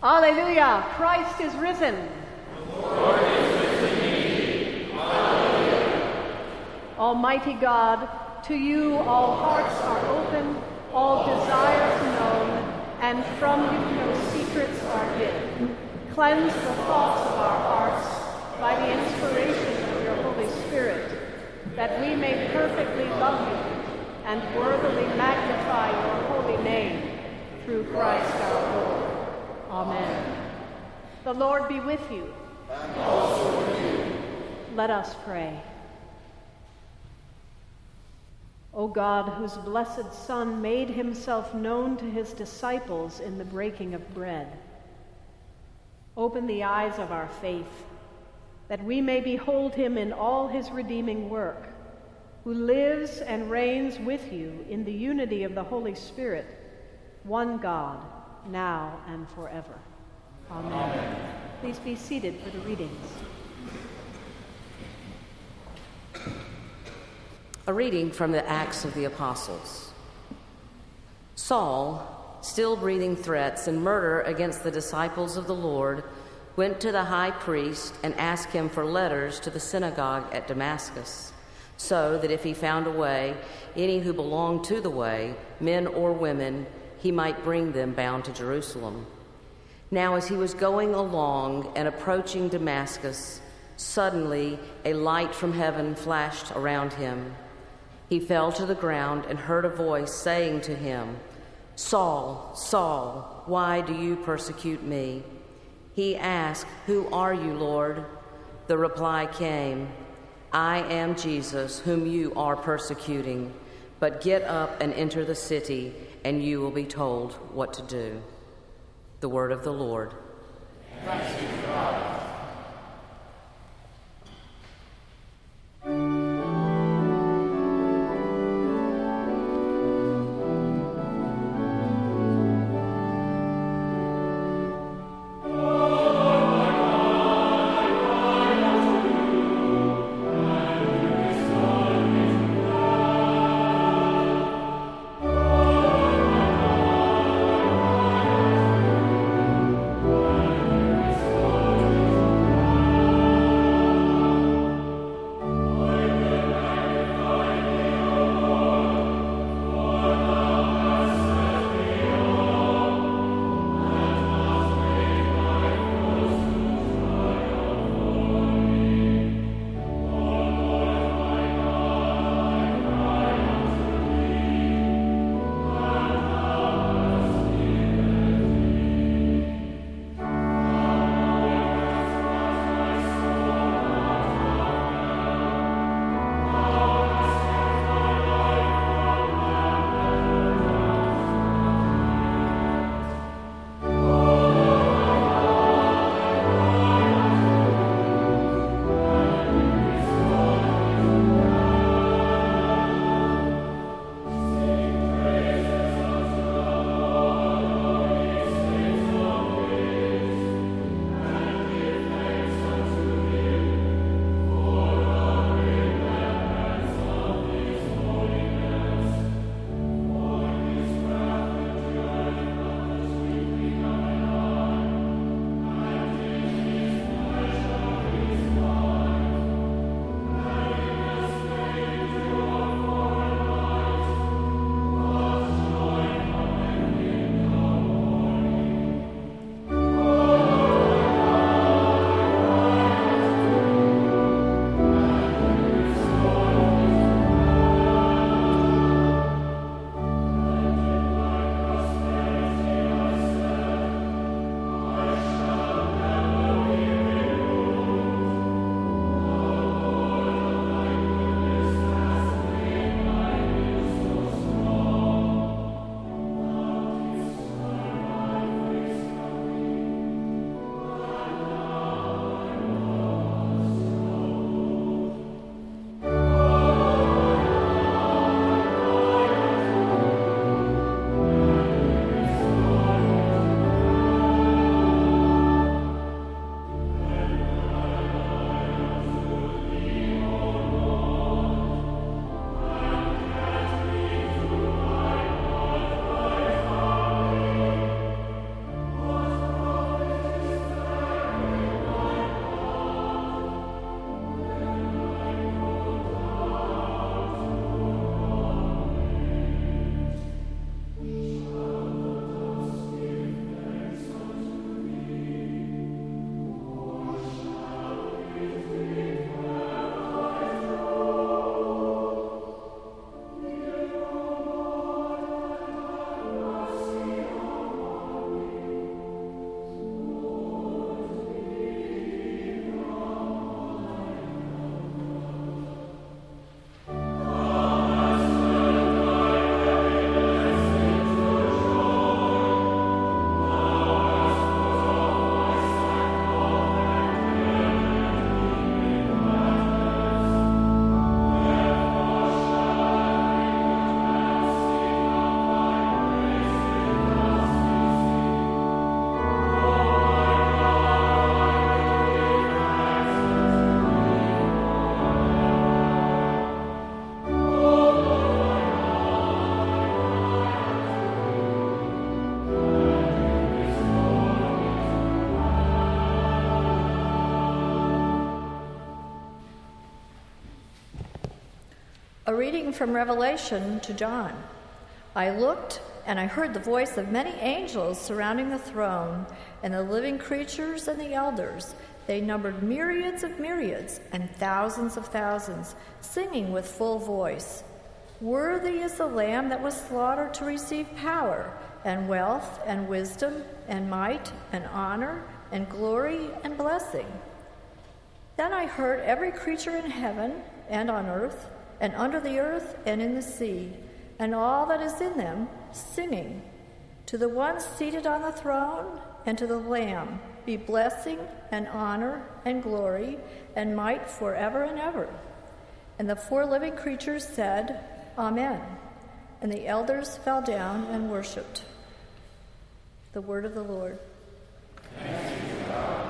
Alleluia! Christ is risen. The Lord is risen indeed. Alleluia. Almighty God, to you all hearts are open, all desires known, and from you no secrets are hid. Cleanse the thoughts of our hearts by the inspiration of your Holy Spirit, that we may perfectly love you and worthily magnify your holy name, through Christ our Lord. Amen. The Lord be with you. And also with you. Let us pray. O God, whose blessed Son made himself known to his disciples in the breaking of bread, open the eyes of our faith, that we may behold him in all his redeeming work, who lives and reigns with you in the unity of the Holy Spirit, one God, now and forever. Amen. Amen. Please be seated for the readings. A reading from the Acts of the Apostles. Saul, still breathing threats and murder against the disciples of the Lord, went to the high priest and asked him for letters to the synagogue at Damascus, so that if he found a way, any who belonged to the way, men or women, he might bring them bound to Jerusalem. Now as he was going along and approaching Damascus, suddenly a light from heaven flashed around him. He fell to the ground and heard a voice saying to him, "Saul, Saul, why do you persecute me?" He asked, "Who are you, Lord?" The reply came, "I am Jesus, whom you are persecuting. But get up and enter the city, and you will be told what to do." The word of the Lord. Thanks be to God. reading from Revelation to John. I looked, and I heard the voice of many angels surrounding the throne, and the living creatures and the elders. They numbered myriads of myriads and thousands of thousands, singing with full voice, "Worthy is the Lamb that was slaughtered to receive power, and wealth, and wisdom, and might, and honor, and glory, and blessing." Then I heard every creature in heaven, and on earth, and under the earth, and in the sea, and all that is in them, singing, "To the one seated on the throne, and to the Lamb, be blessing, and honor, and glory, and might forever and ever." And the 4 living creatures said, "Amen." And the elders fell down and worshipped. The word of the Lord. Thanks be to God.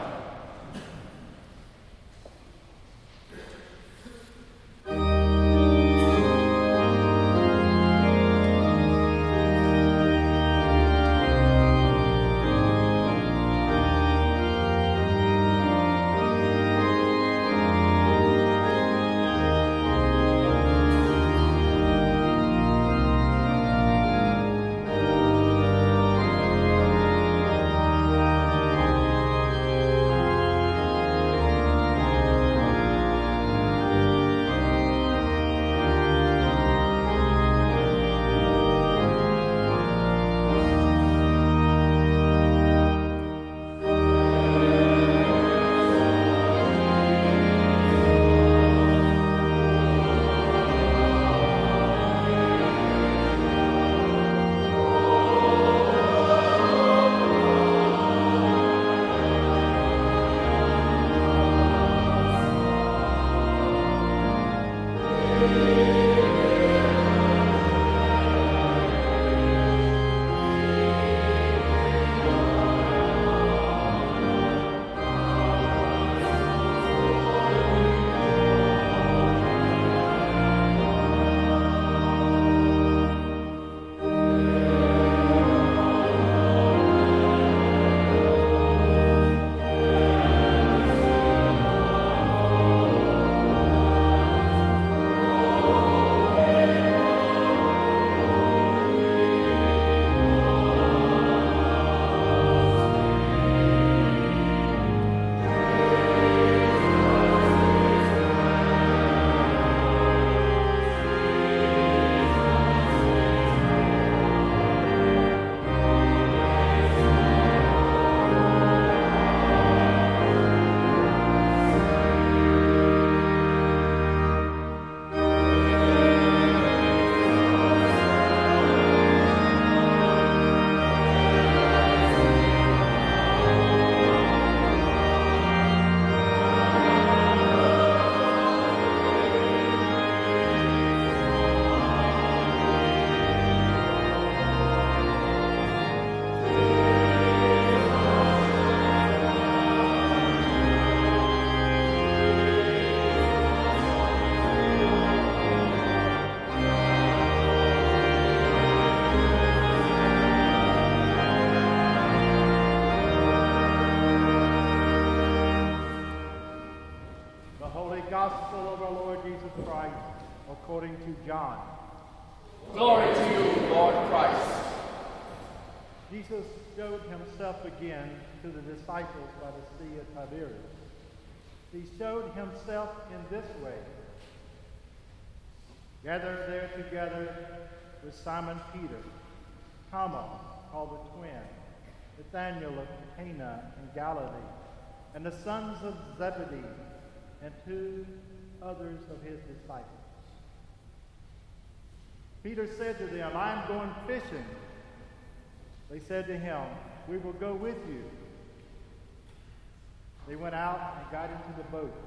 Gospel of our Lord Jesus Christ according to John. Glory to you, Lord Christ. Jesus showed himself again to the disciples by the Sea of Tiberias. He showed himself in this way. Gathered there together with Simon Peter, Thomas, called the twin, Nathanael of Cana in Galilee, and the sons of Zebedee, and 2 others of his disciples. Peter said to them, "I am going fishing." They said to him, "We will go with you." They went out and got into the boat.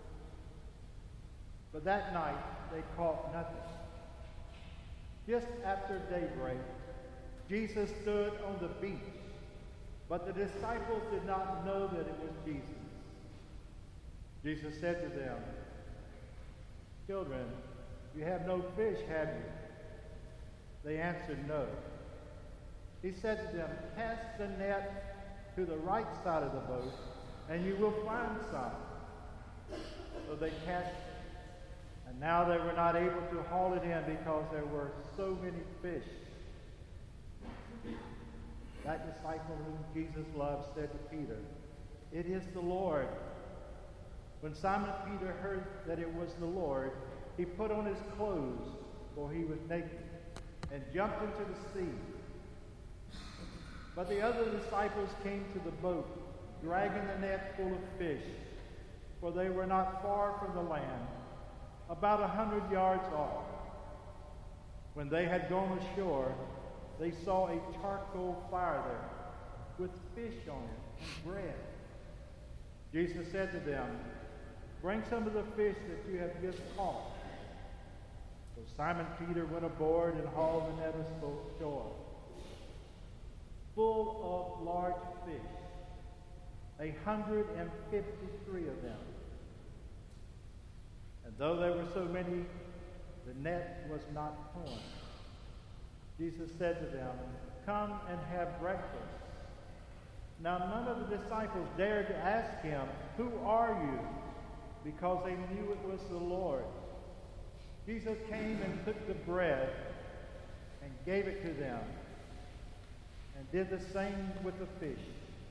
But that night they caught nothing. Just after daybreak, Jesus stood on the beach, but the disciples did not know that it was Jesus. Jesus said to them, "Children, you have no fish, have you?" They answered, "No." He said to them, "Cast the net to the right side of the boat, and you will find some." So they cast it, And now they were not able to haul it in because there were so many fish. That disciple whom Jesus loved said to Peter, "It is the Lord." When Simon Peter heard that it was the Lord, he put on his clothes, for he was naked, and jumped into the sea. But the other disciples came to the boat, dragging the net full of fish, for they were not far from the land, about 100 yards off. When they had gone ashore, they saw a charcoal fire there, with fish on it and bread. Jesus said to them, "Bring some of the fish that you have just caught." So Simon Peter went aboard and hauled the net ashore, full of large fish, 153 of them. And though there were so many, the net was not torn. Jesus said to them, "Come and have breakfast." Now none of the disciples dared to ask him, "Who are you?" because they knew it was the Lord. Jesus came and took the bread and gave it to them, and did the same with the fish.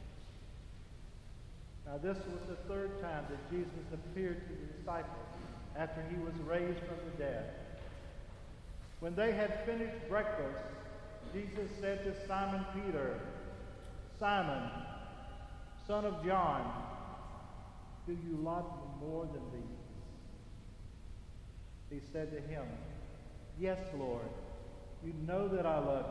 Now this was the third time that Jesus appeared to the disciples after he was raised from the dead. When they had finished breakfast, Jesus said to Simon Peter, "Simon, son of John, do you love me more than these?" He said to him, "Yes, Lord, you know that I love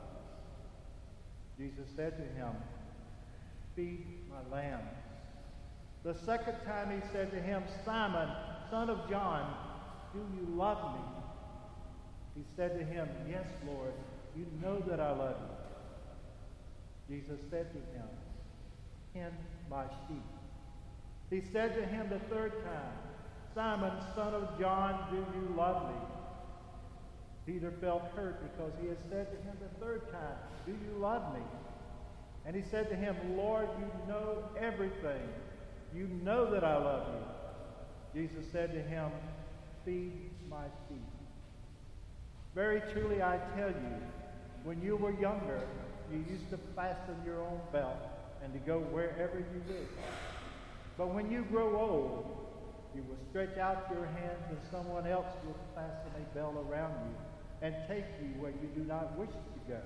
you." Jesus said to him, "Feed my lambs." The second time he said to him, "Simon, son of John, do you love me?" He said to him, "Yes, Lord, you know that I love you." Jesus said to him, "Tend my sheep." He said to him the third time, "Simon, son of John, do you love me?" Peter felt hurt because he had said to him the third time, "Do you love me?" And he said to him, "Lord, you know everything. You know that I love you." Jesus said to him, "Feed my sheep. Very truly I tell you, when you were younger, you used to fasten your own belt and to go wherever you wished. But when you grow old, you will stretch out your hands and someone else will fasten a belt around you and take you where you do not wish to go."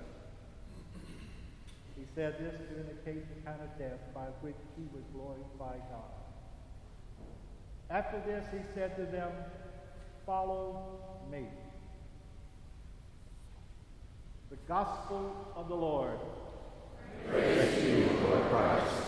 He said this to indicate the kind of death by which he would glorify God. After this he said to them, "Follow me." The Gospel of the Lord. Praise to you, Lord Christ.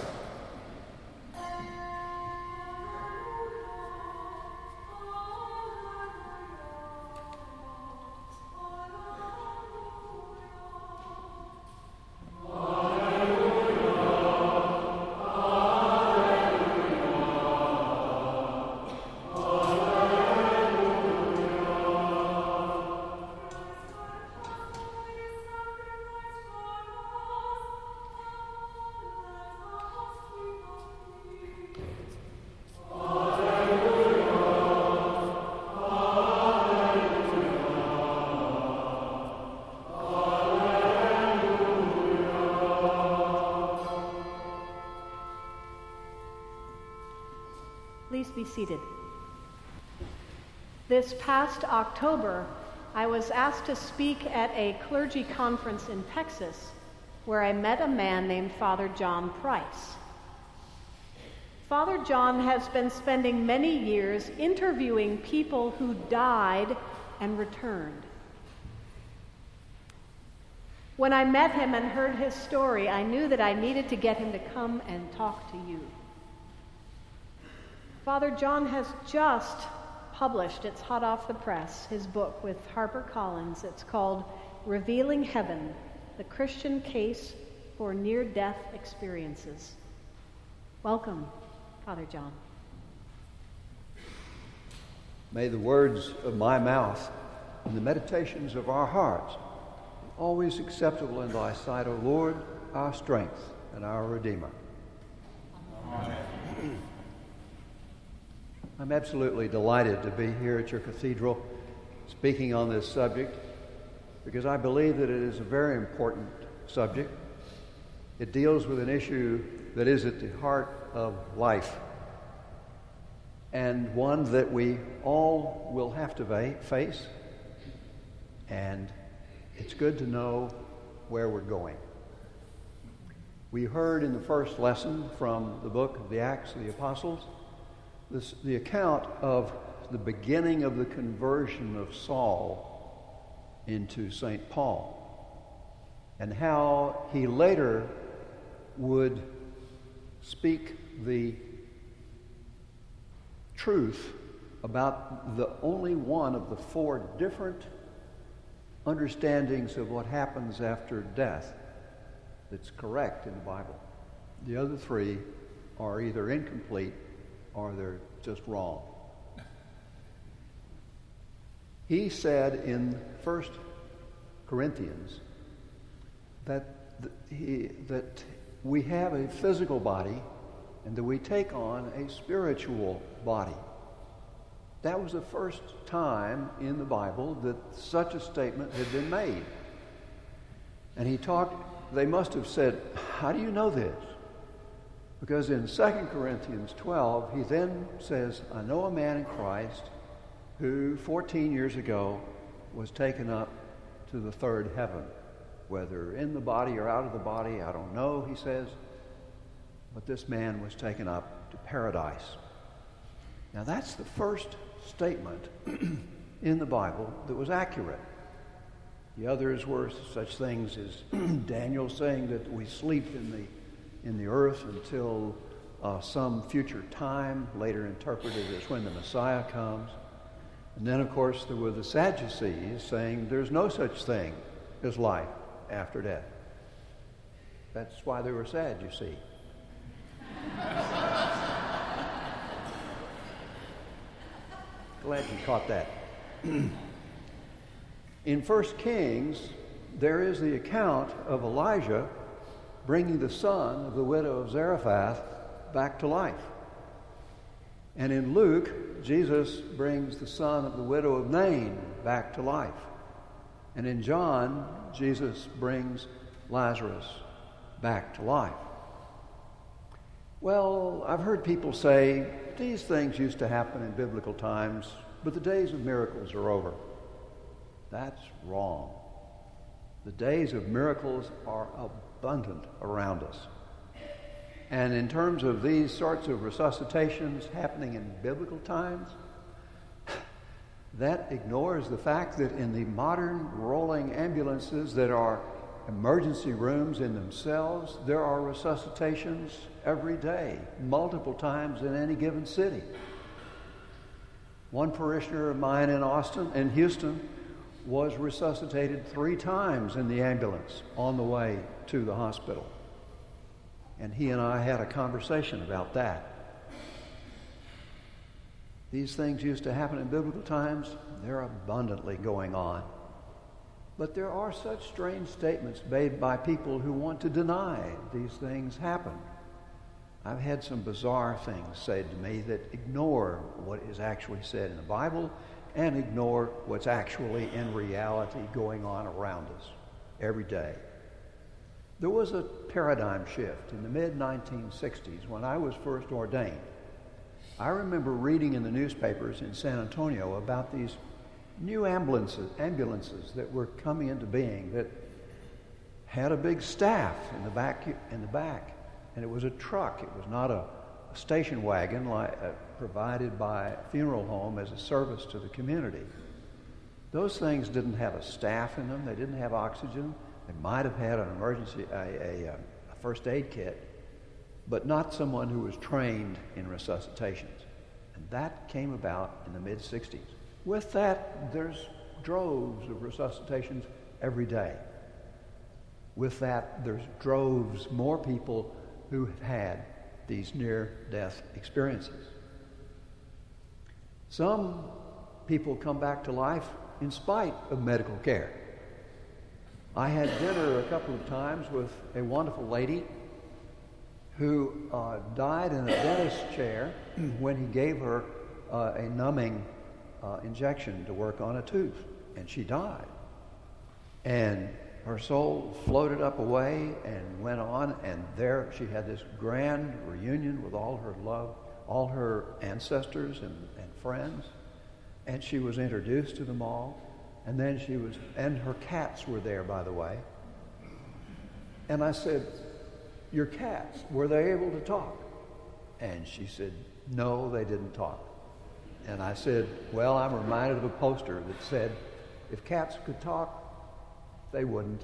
Please be seated. This past October, I was asked to speak at a clergy conference in Texas where I met a man named Father John Price. Father John has been spending many years interviewing people who died and returned. When I met him and heard his story, I knew that I needed to get him to come and talk to you. Father John has just published, it's hot off the press, his book with HarperCollins. It's called Revealing Heaven, The Christian Case for Near-Death Experiences. Welcome, Father John. May the words of my mouth and the meditations of our hearts be always acceptable in thy sight, O Lord, our strength and our Redeemer. Amen. I'm absolutely delighted to be here at your cathedral speaking on this subject because I believe that it is a very important subject. It deals with an issue that is at the heart of life and one that we all will have to face, and it's good to know where we're going. We heard in the first lesson from the book of the Acts of the Apostles the account of the beginning of the conversion of Saul into St. Paul, and how he later would speak the truth about the only one of the four different understandings of what happens after death that's correct in the Bible. The other three are either incomplete or they're just wrong. He said in 1 Corinthians that we have a physical body and that we take on a spiritual body. That was the first time in the Bible that such a statement had been made. And they must have said, how do you know this? Because in 2 Corinthians 12, he then says, I know a man in Christ who 14 years ago was taken up to the third heaven. Whether in the body or out of the body, I don't know, he says. But this man was taken up to paradise. Now that's the first statement in the Bible that was accurate. The others were such things as Daniel saying that we sleep in the earth until some future time, later interpreted as when the Messiah comes. And then, of course, there were the Sadducees saying there's no such thing as life after death. That's why they were sad, you see. Glad you caught that. In 1 Kings, there is the account of Elijah bringing the son of the widow of Zarephath back to life. And in Luke, Jesus brings the son of the widow of Nain back to life. And in John, Jesus brings Lazarus back to life. Well, I've heard people say these things used to happen in biblical times, but the days of miracles are over. That's wrong. The days of miracles are abundant around us. And in terms of these sorts of resuscitations happening in biblical times, that ignores the fact that in the modern rolling ambulances that are emergency rooms in themselves, there are resuscitations every day, multiple times in any given city. One parishioner of mine in Houston, was resuscitated 3 times in the ambulance on the way to the hospital. And he and I had a conversation about that. These things used to happen in biblical times. They're abundantly going on. But there are such strange statements made by people who want to deny these things happen. I've had some bizarre things said to me that ignore what is actually said in the Bible and ignore what's actually in reality going on around us every day. There was a paradigm shift in the mid-1960s when I was first ordained. I remember reading in the newspapers in San Antonio about these new ambulances that were coming into being that had a big staff in the back, and it was a truck. It was not a station wagon provided by a funeral home as a service to the community. Those things didn't have a staff in them. They didn't have oxygen. They might have had an a first aid kit, but not someone who was trained in resuscitations. And that came about in the mid-60s. With that, there's droves of resuscitations every day. With that, there's droves more people who have had these near-death experiences. Some people come back to life in spite of medical care. I had dinner a couple of times with a wonderful lady who died in a dentist's chair when he gave her a numbing injection to work on a tooth, and she died. And her soul floated up away and went on, and there she had this grand reunion with all her love, all her ancestors and friends, and she was introduced to them all, and then and her cats were there, by the way. And I said, "Your cats, were they able to talk?" And she said, "No, they didn't talk." And I said, "Well, I'm reminded of a poster that said, if cats could talk, they wouldn't."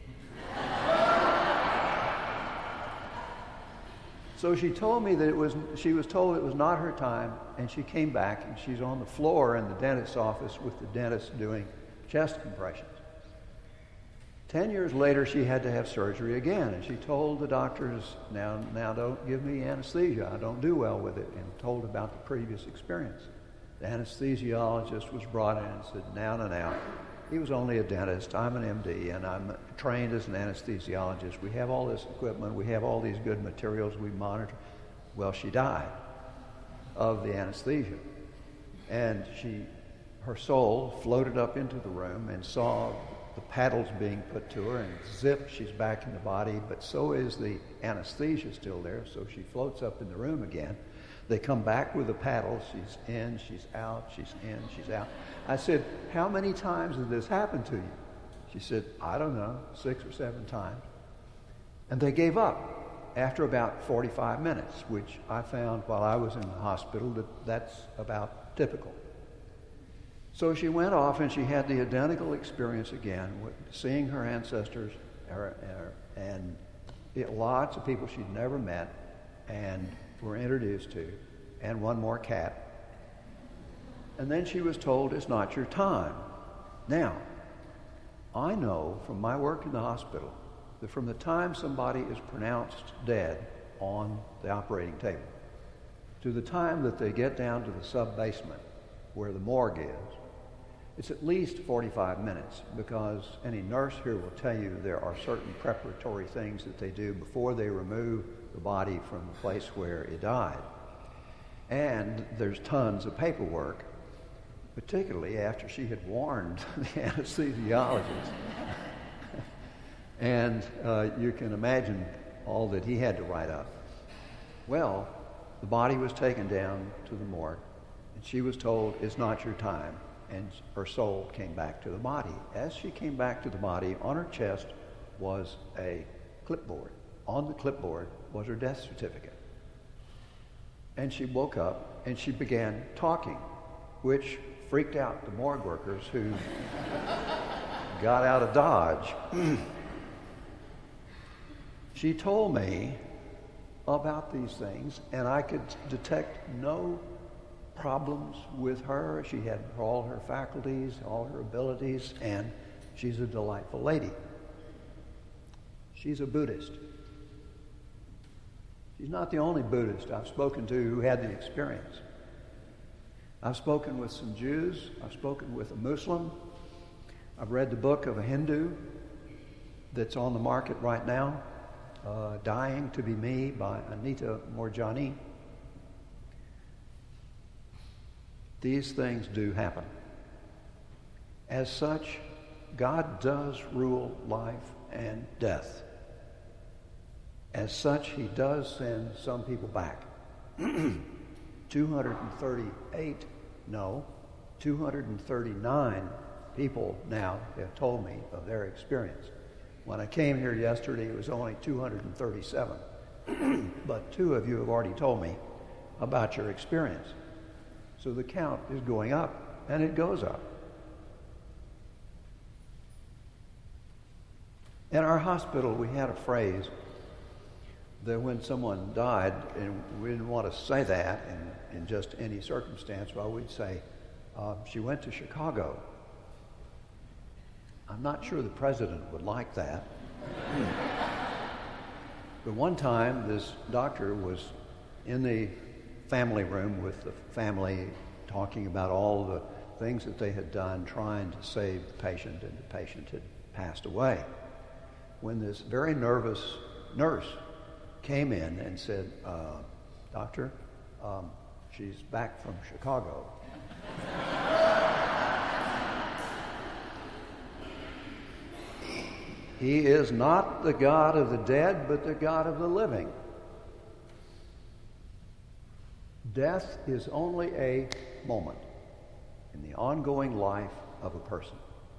So she told me that she was told it was not her time, and she came back, and she's on the floor in the dentist's office with the dentist doing chest compressions. 10 years later, she had to have surgery again, and she told the doctors, now don't give me anesthesia, I don't do well with it, and told about the previous experience. The anesthesiologist was brought in and said, now, he was only a dentist, I'm an MD, and I'm trained as an anesthesiologist. We have all this equipment, we have all these good materials, we monitor. Well, she died of the anesthesia. And her soul floated up into the room and saw the paddles being put to her, and zip, she's back in the body, but so is the anesthesia still there, so she floats up in the room again. They come back with the paddles. She's in, she's out, she's in, she's out. I said, "How many times did this happen to you?" She said, "I don't know, 6 or 7 times. And they gave up after about 45 minutes, which I found while I was in the hospital that's about typical. So she went off and she had the identical experience again, seeing her ancestors and lots of people she'd never met and were introduced to, and one more cat. And then she was told, "It's not your time." Now, I know from my work in the hospital that from the time somebody is pronounced dead on the operating table to the time that they get down to the sub-basement where the morgue is, it's at least 45 minutes, because any nurse here will tell you there are certain preparatory things that they do before they remove the body from the place where it died. And there's tons of paperwork, particularly after she had warned the anesthesiologist. And you can imagine all that he had to write up. Well, the body was taken down to the morgue, and she was told, "It's not your time." And her soul came back to the body. As she came back to the body, on her chest was a clipboard. On the clipboard was her death certificate. And she woke up and she began talking, which freaked out the morgue workers who got out of Dodge. She told me about these things, and I could detect no problems with her. She had all her faculties, all her abilities, and she's a delightful lady. She's a Buddhist. She's not the only Buddhist I've spoken to who had the experience. I've spoken with some Jews. I've spoken with a Muslim. I've read the book of a Hindu that's on the market right now, Dying to Be Me by Anita Moorjani. These things do happen. As such, God does rule life and death. As such, he does send some people back. 239 people now have told me of their experience. When I came here yesterday, it was only 237. But 2 of you have already told me about your experience. So the count is going up, and it goes up. In our hospital, we had a phrase that when someone died, and we didn't want to say that in just any circumstance, well, we'd say, she went to Chicago. I'm not sure the president would like that. But one time, this doctor was in the family room with the family, talking about all the things that they had done trying to save the patient, and the patient had passed away. When this very nervous nurse came in and said, "Doctor, She's back from Chicago. He is not the God of the dead, but the God of the living. Death is only a moment in the ongoing life of a person.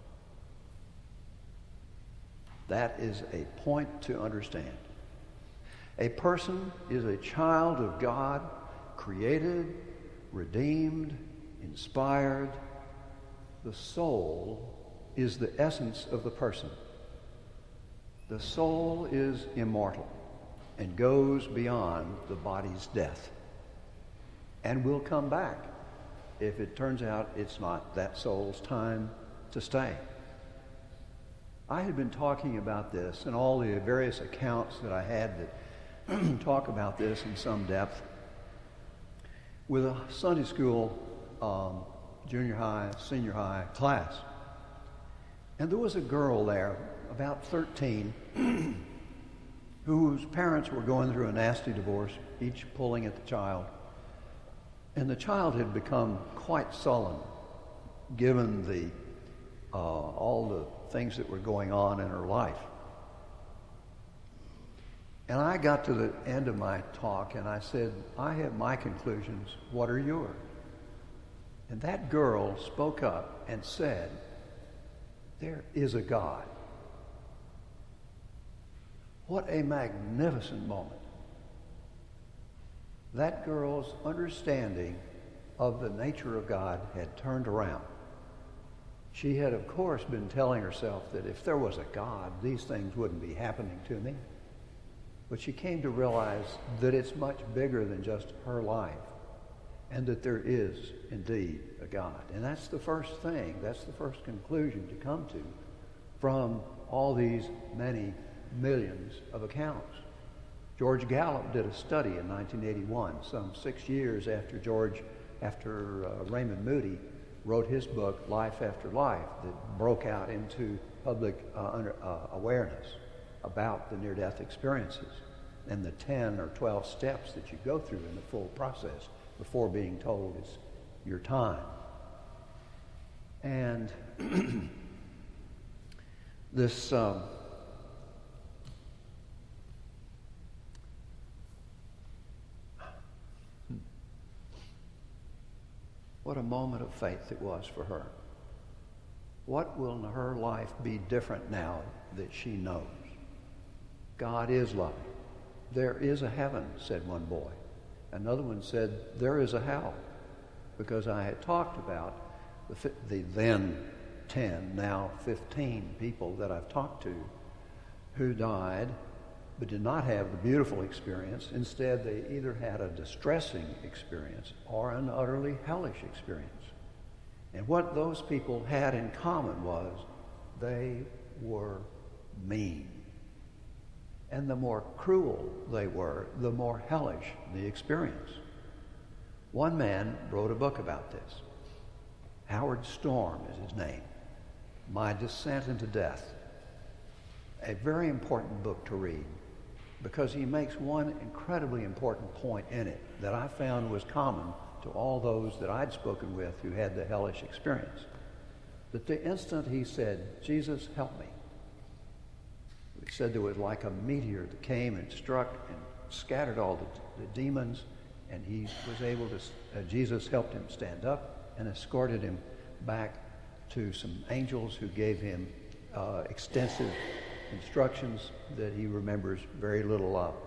That is a point to understand. A person is a child of God, created, redeemed, inspired. The soul is the essence of the person. The soul is immortal and goes beyond the body's death and will come back if it turns out it's not that soul's time to stay. I had been talking about this and all the various accounts that I had that talk about this in some depth with a Sunday school junior high, senior high class. And there was a girl there, about 13, whose parents were going through a nasty divorce, each pulling at the child. And the child had become quite sullen, given the all the things that were going on in her life. And I got to the end of my talk and I said, I have my conclusions. What are yours? And that girl spoke up and said, there is a God. What a magnificent moment. That girl's understanding of the nature of God had turned around. She had, of course, been telling herself that if there was a God, these things wouldn't be happening to me. But she came to realize that it's much bigger than just her life and that there is indeed a God. And that's the first thing, that's the first conclusion to come to from all these many millions of accounts. George Gallup did a study in 1981, some 6 years after Raymond Moody wrote his book, Life After Life, that broke out into public awareness about the near-death experiences and the 10 or 12 steps that you go through in the full process before being told it's your time. And this what a moment of faith it was for her. What will in her life be different now that she knows? God is loving. There is a heaven, said one boy. Another one said, there is a hell. Because I had talked about the then 10, now 15 people that I've talked to who died but did not have the beautiful experience. Instead, they either had a distressing experience or an utterly hellish experience. And what those people had in common was they were mean. And the more cruel they were, the more hellish the experience. One man wrote a book about this. Howard Storm is his name. My Descent into Death. A very important book to read because he makes one incredibly important point in it that I found was common to all those that I'd spoken with who had the hellish experience. That the instant he said, Jesus, help me, he said there was like a meteor that came and struck and scattered all the demons, and he was able to, Jesus helped him stand up and escorted him back to some angels who gave him extensive instructions that he remembers very little of.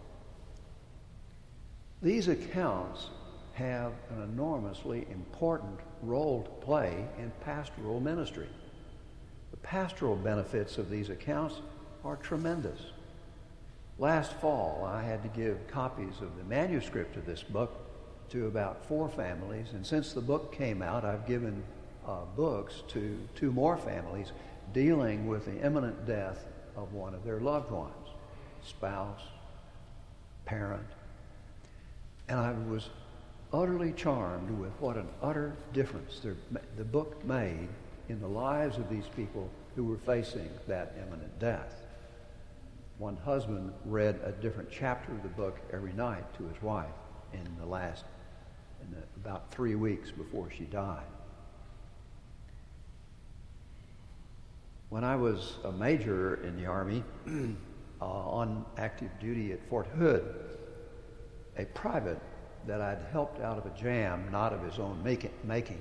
These accounts have an enormously important role to play in pastoral ministry. The pastoral benefits of these accounts are tremendous. Last fall, I had to give copies of the manuscript of this book to about 4 families, and since the book came out, I've given books to 2 more families dealing with the imminent death of one of their loved ones, spouse, parent. And I was utterly charmed with what an utter difference the book made in the lives of these people who were facing that imminent death. One husband read a different chapter of the book every night to his wife in the last about 3 weeks before she died. When I was a major in the Army, on active duty at Fort Hood, a private that I'd helped out of a jam, not of his own making,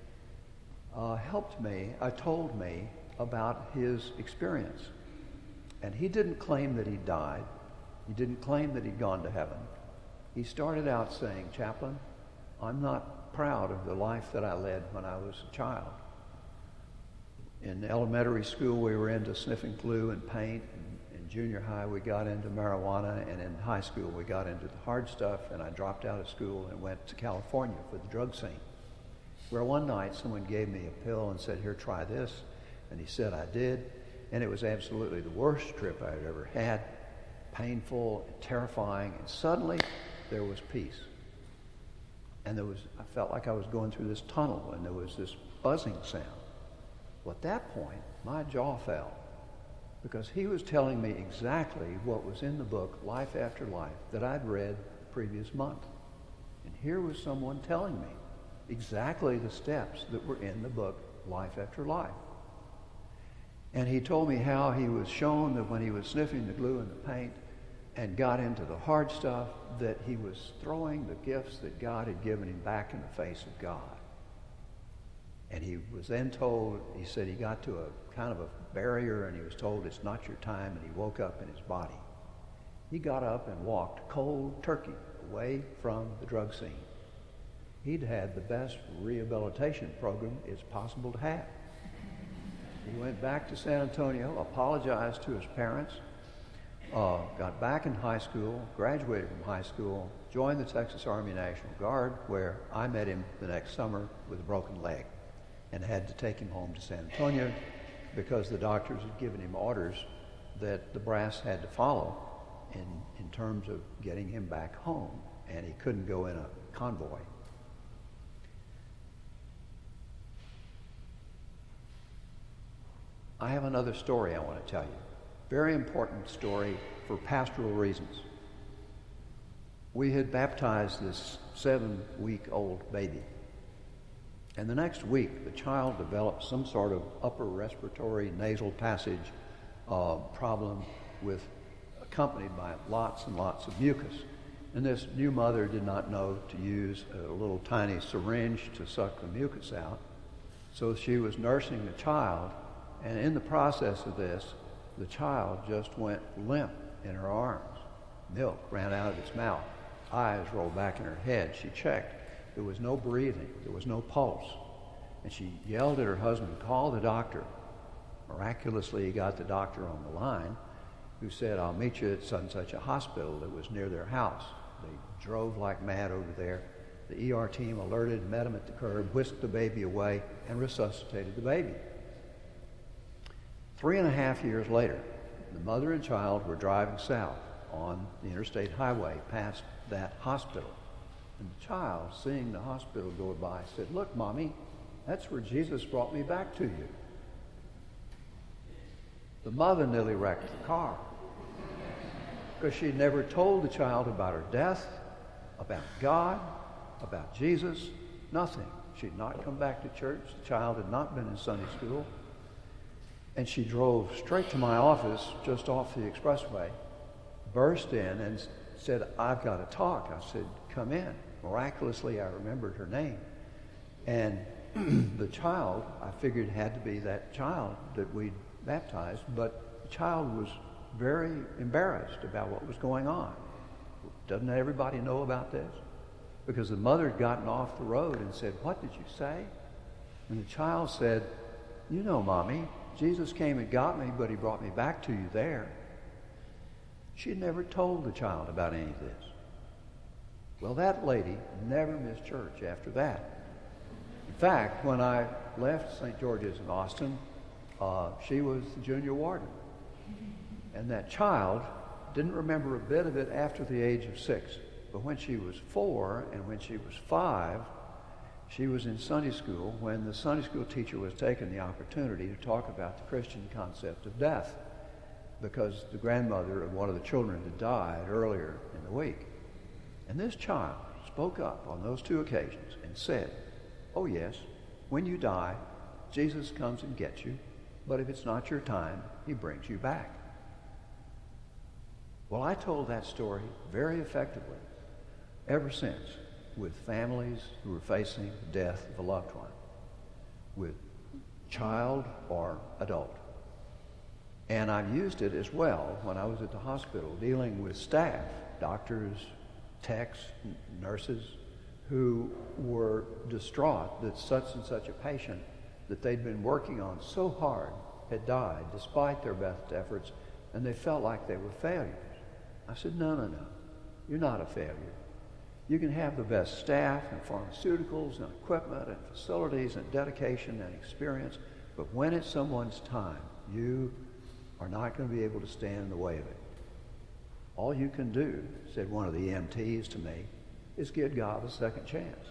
told me about his experience. And he didn't claim that he died. He didn't claim that he'd gone to heaven. He started out saying, "Chaplain, I'm not proud of the life that I led when I was a child. In elementary school, we were into sniffing glue and paint. In junior high, we got into marijuana. And in high school, we got into the hard stuff. And I dropped out of school and went to California for the drug scene, where one night someone gave me a pill and said, 'Here, try this.' And he said I did. And it was absolutely the worst trip I had ever had. Painful, terrifying. And suddenly, there was peace. And I felt like I was going through this tunnel, and there was this buzzing sound. Well, at that point, my jaw fell, because he was telling me exactly what was in the book, Life After Life, that I'd read the previous month. And here was someone telling me exactly the steps that were in the book, Life After Life. And he told me how he was shown that when he was sniffing the glue and the paint and got into the hard stuff, that he was throwing the gifts that God had given him back in the face of God. And he was then told, he said he got to a kind of a barrier, and he was told, "It's not your time," and he woke up in his body. He got up and walked cold turkey away from the drug scene. He'd had the best rehabilitation program it's possible to have. He went back to San Antonio, apologized to his parents, got back in high school, graduated from high school, joined the Texas Army National Guard, where I met him the next summer with a broken leg and had to take him home to San Antonio because the doctors had given him orders that the brass had to follow in terms of getting him back home, and he couldn't go in a convoy. I have another story I want to tell you. Very important story for pastoral reasons. We had baptized this 7-week-old baby. And the next week, the child developed some sort of upper respiratory nasal passage problem accompanied by lots and lots of mucus. And this new mother did not know to use a little tiny syringe to suck the mucus out. So she was nursing the child, and in the process of this, the child just went limp in her arms. Milk ran out of its mouth. Eyes rolled back in her head. She checked. There was no breathing. There was no pulse. And she yelled at her husband, "Call the doctor." Miraculously, he got the doctor on the line, who said, "I'll meet you at such a hospital that was near their house." They drove like mad over there. The ER team alerted, met him at the curb, whisked the baby away, and resuscitated the baby. 3.5 years later, the mother and child were driving south on the interstate highway past that hospital. And the child, seeing the hospital go by, said, "Look, Mommy, that's where Jesus brought me back to you." The mother nearly wrecked the car because she'd never told the child about her death, about God, about Jesus, nothing. She'd not come back to church. The child had not been in Sunday school. And she drove straight to my office just off the expressway, burst in and said, "I've got to talk." I said, "Come in." Miraculously, I remembered her name. And the child, I figured, had to be that child that we'd baptized, but the child was very embarrassed about what was going on. Doesn't everybody know about this? Because the mother had gotten off the road and said, "What did you say?" And the child said, "You know, Mommy, Jesus came and got me, but he brought me back to you there." She had never told the child about any of this. Well, that lady never missed church after that. In fact, when I left St. George's in Austin, she was the junior warden. And that child didn't remember a bit of it after the age of 6. But when she was 4 and when she was 5, she was in Sunday school when the Sunday school teacher was taking the opportunity to talk about the Christian concept of death, because the grandmother of one of the children had died earlier in the week. And this child spoke up on those two occasions and said, oh yes, when you die, Jesus comes and gets you, but if it's not your time, he brings you back. Well, I told that story very effectively ever since, with families who were facing the death of a loved one, with child or adult. And I've used it as well when I was at the hospital dealing with staff, doctors, techs, nurses, who were distraught that such and such a patient that they'd been working on so hard had died despite their best efforts, and they felt like they were failures. I said, no. You're not a failure. You can have the best staff and pharmaceuticals and equipment and facilities and dedication and experience, but when it's someone's time, you are not going to be able to stand in the way of it. All you can do, said one of the EMTs to me, is give God a second chance.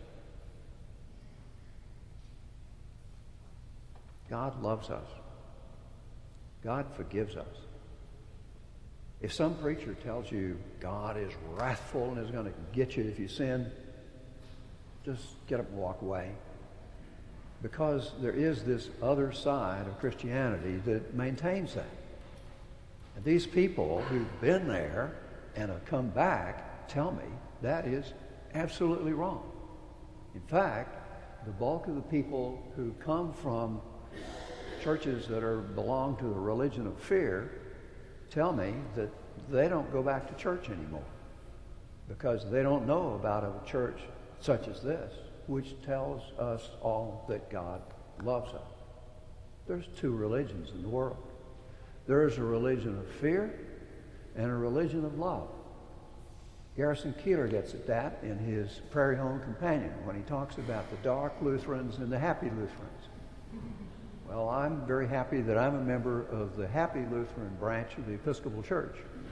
God loves us. God forgives us. If some preacher tells you God is wrathful and is going to get you if you sin, just get up and walk away. Because there is this other side of Christianity that maintains that. And these people who've been there and have come back tell me that is absolutely wrong. In fact, the bulk of the people who come from churches that belong to the religion of fear tell me that they don't go back to church anymore because they don't know about a church such as this, which tells us all that God loves us. There's two religions in the world. There is a religion of fear and a religion of love. Garrison Keillor gets at that in his Prairie Home Companion when he talks about the dark Lutherans and the happy Lutherans. Well, I'm very happy that I'm a member of the happy Lutheran branch of the Episcopal Church.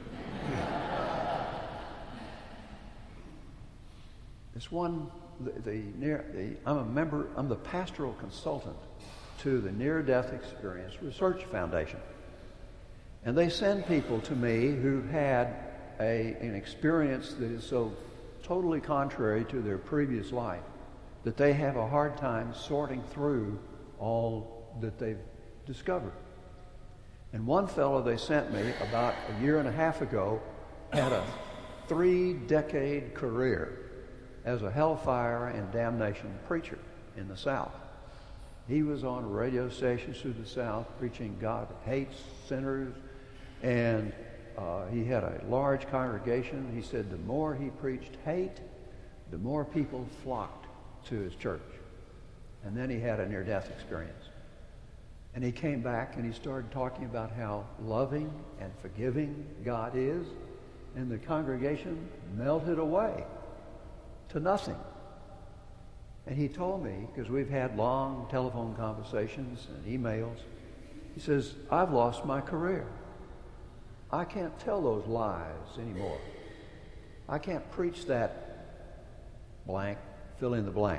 I'm the pastoral consultant to the Near Death Experience Research Foundation. And they send people to me who've had an experience that is so totally contrary to their previous life that they have a hard time sorting through all that they've discovered. And one fellow they sent me about a year and a half ago had a 3-decade career as a hellfire and damnation preacher in the South. He was on radio stations through the South preaching God hates sinners, and he had a large congregation. He said the more he preached hate, the more people flocked to his church. And then he had a near-death experience. And he came back and he started talking about how loving and forgiving God is, and the congregation melted away to nothing. And he told me, because we've had long telephone conversations and emails, he says, I've lost my career. I can't tell those lies anymore. I can't preach that blank, fill in the blank.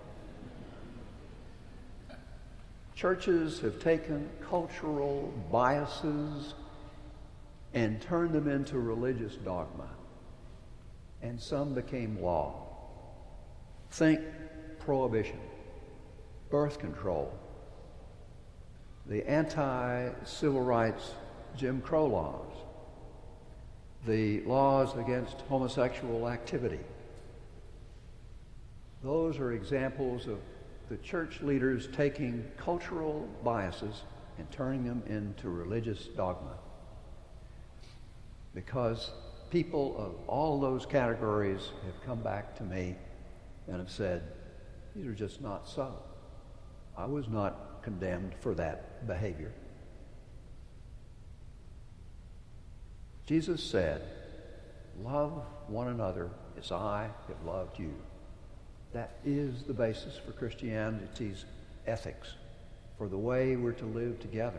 Churches have taken cultural biases and turned them into religious dogma, and some became law. Think prohibition, birth control, the anti-civil rights Jim Crow laws, the laws against homosexual activity. Those are examples of the church leaders taking cultural biases and turning them into religious dogma. Because people of all those categories have come back to me and have said, these are just not so. I was not condemned for that behavior. Jesus said, love one another as I have loved you. That is the basis for Christianity's ethics, for the way we're to live together.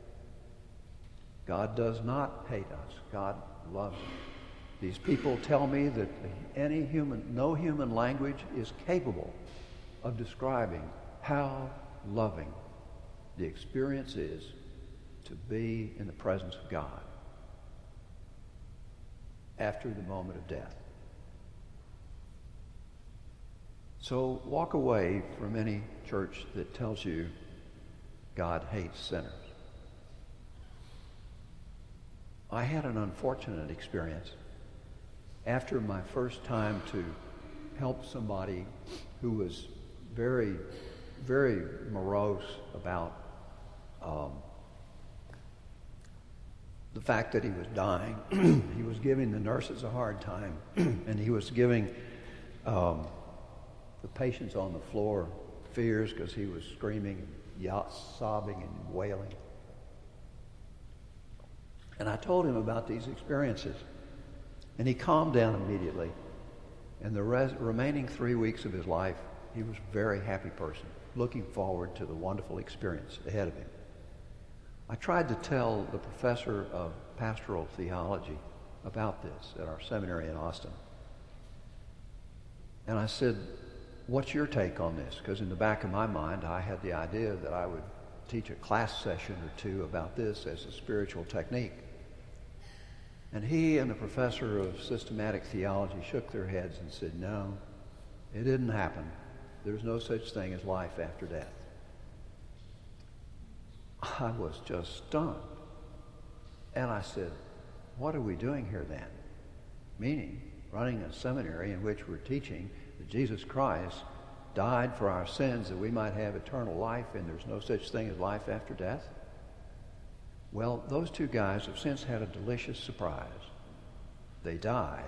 God does not hate us. God loves us. These people tell me that no human language is capable of describing how loving the experience is to be in the presence of God after the moment of death. So walk away from any church that tells you God hates sinners. I had an unfortunate experience. After my first time to help somebody who was very, very morose about the fact that he was dying, he was giving the nurses a hard time, and he was giving the patients on the floor fears because he was screaming, sobbing, and wailing. And I told him about these experiences, and he calmed down immediately. And the remaining 3 weeks of his life, he was a very happy person, looking forward to the wonderful experience ahead of him. I tried to tell the professor of pastoral theology about this at our seminary in Austin. And I said, "What's your take on this?" Because in the back of my mind, I had the idea that I would teach a class session or two about this as a spiritual technique. And he and the professor of systematic theology shook their heads and said, "No, it didn't happen. There's no such thing as life after death." I was just stunned. And I said, "What are we doing here then?" Meaning, running a seminary in which we're teaching that Jesus Christ died for our sins that we might have eternal life, and there's no such thing as life after death? Well, those two guys have since had a delicious surprise. They died.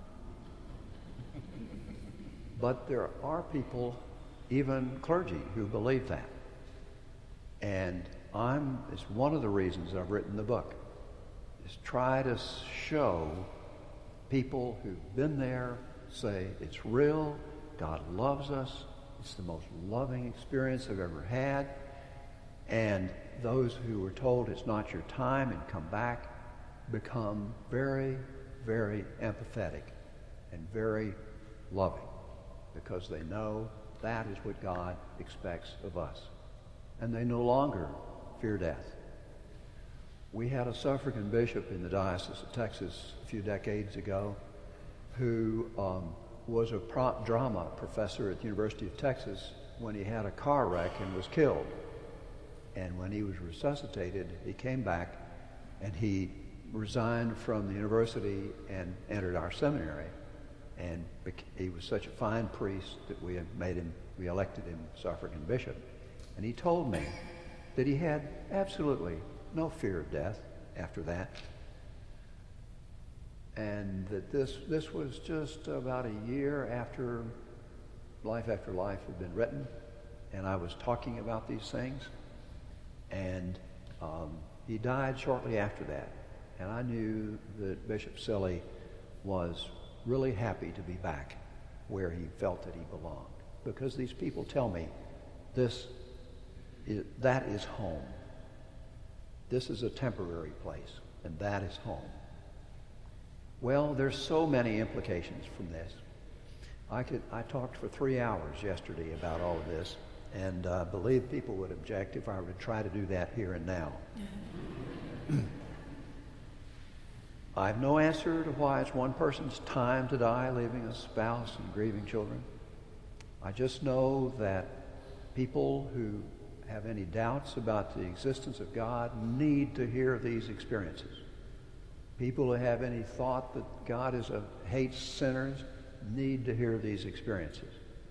But there are people, even clergy, who believe that. And it's one of the reasons I've written the book, is try to show people who've been there, say it's real, God loves us, it's the most loving experience I've ever had. And those who were told it's not your time and come back become very, very empathetic and very loving, because they know that is what God expects of us. And they no longer fear death. We had a suffragan bishop in the Diocese of Texas a few decades ago who was a drama professor at the University of Texas when he had a car wreck and was killed. And when he was resuscitated, he came back and he resigned from the university and entered our seminary. And he was such a fine priest that we elected him suffragan bishop. And he told me that he had absolutely no fear of death after that. And that this was just about a year after Life After Life had been written, and I was talking about these things. And he died shortly after that. And I knew that Bishop Silly was really happy to be back where he felt that he belonged. Because these people tell me that is home. This is a temporary place, and that is home. Well, there's so many implications from this. I talked for 3 hours yesterday about all of this, and I believe people would object if I were to try to do that here and now. I have no answer to why it's one person's time to die, leaving a spouse and grieving children. I just know that people who have any doubts about the existence of God need to hear these experiences. People who have any thought that God hates sinners need to hear these experiences.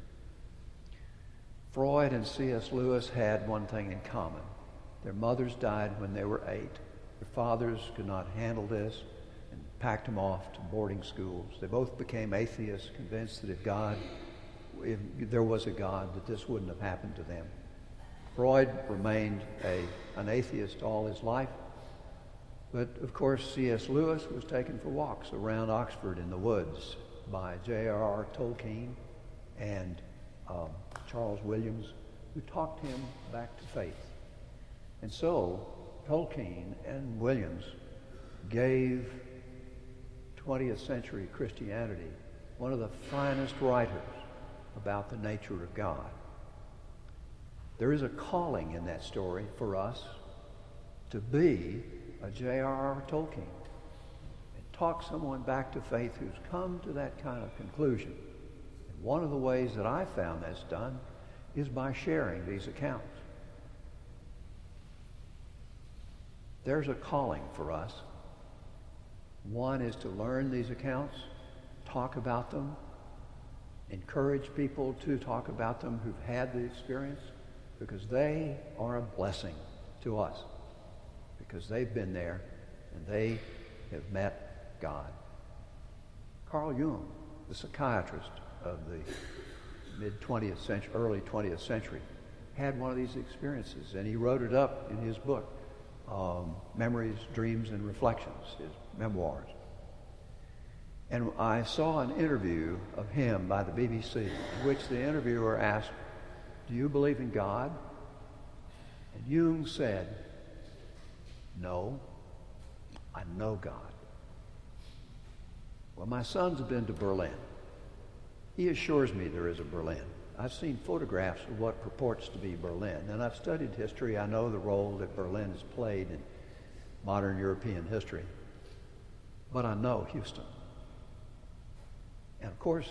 Freud and C.S. Lewis had one thing in common. Their mothers died when they were 8. Their fathers could not handle this and packed them off to boarding schools. They both became atheists, convinced that if there was a God, that this wouldn't have happened to them. Freud remained an atheist all his life. But, of course, C.S. Lewis was taken for walks around Oxford in the woods by J.R.R. Tolkien and Charles Williams, who talked him back to faith. And so Tolkien and Williams gave 20th century Christianity one of the finest writers about the nature of God. There is a calling in that story for us to be a J.R.R. Tolkien and talk someone back to faith who's come to that kind of conclusion. And one of the ways that I found that's done is by sharing these accounts. There's a calling for us. One is to learn these accounts, talk about them, encourage people to talk about them who've had the experience, because they are a blessing to us, because they've been there and they have met God. Carl Jung, the psychiatrist of the mid-20th century, early 20th century, had one of these experiences, and he wrote it up in his book, Memories, Dreams, and Reflections, his memoirs. And I saw an interview of him by the BBC in which the interviewer asked, "Do you believe in God?" And Jung said, "No, I know God." Well, my son's been to Berlin. He assures me there is a Berlin. I've seen photographs of what purports to be Berlin, and I've studied history. I know the role that Berlin has played in modern European history. But I know Houston. And of course,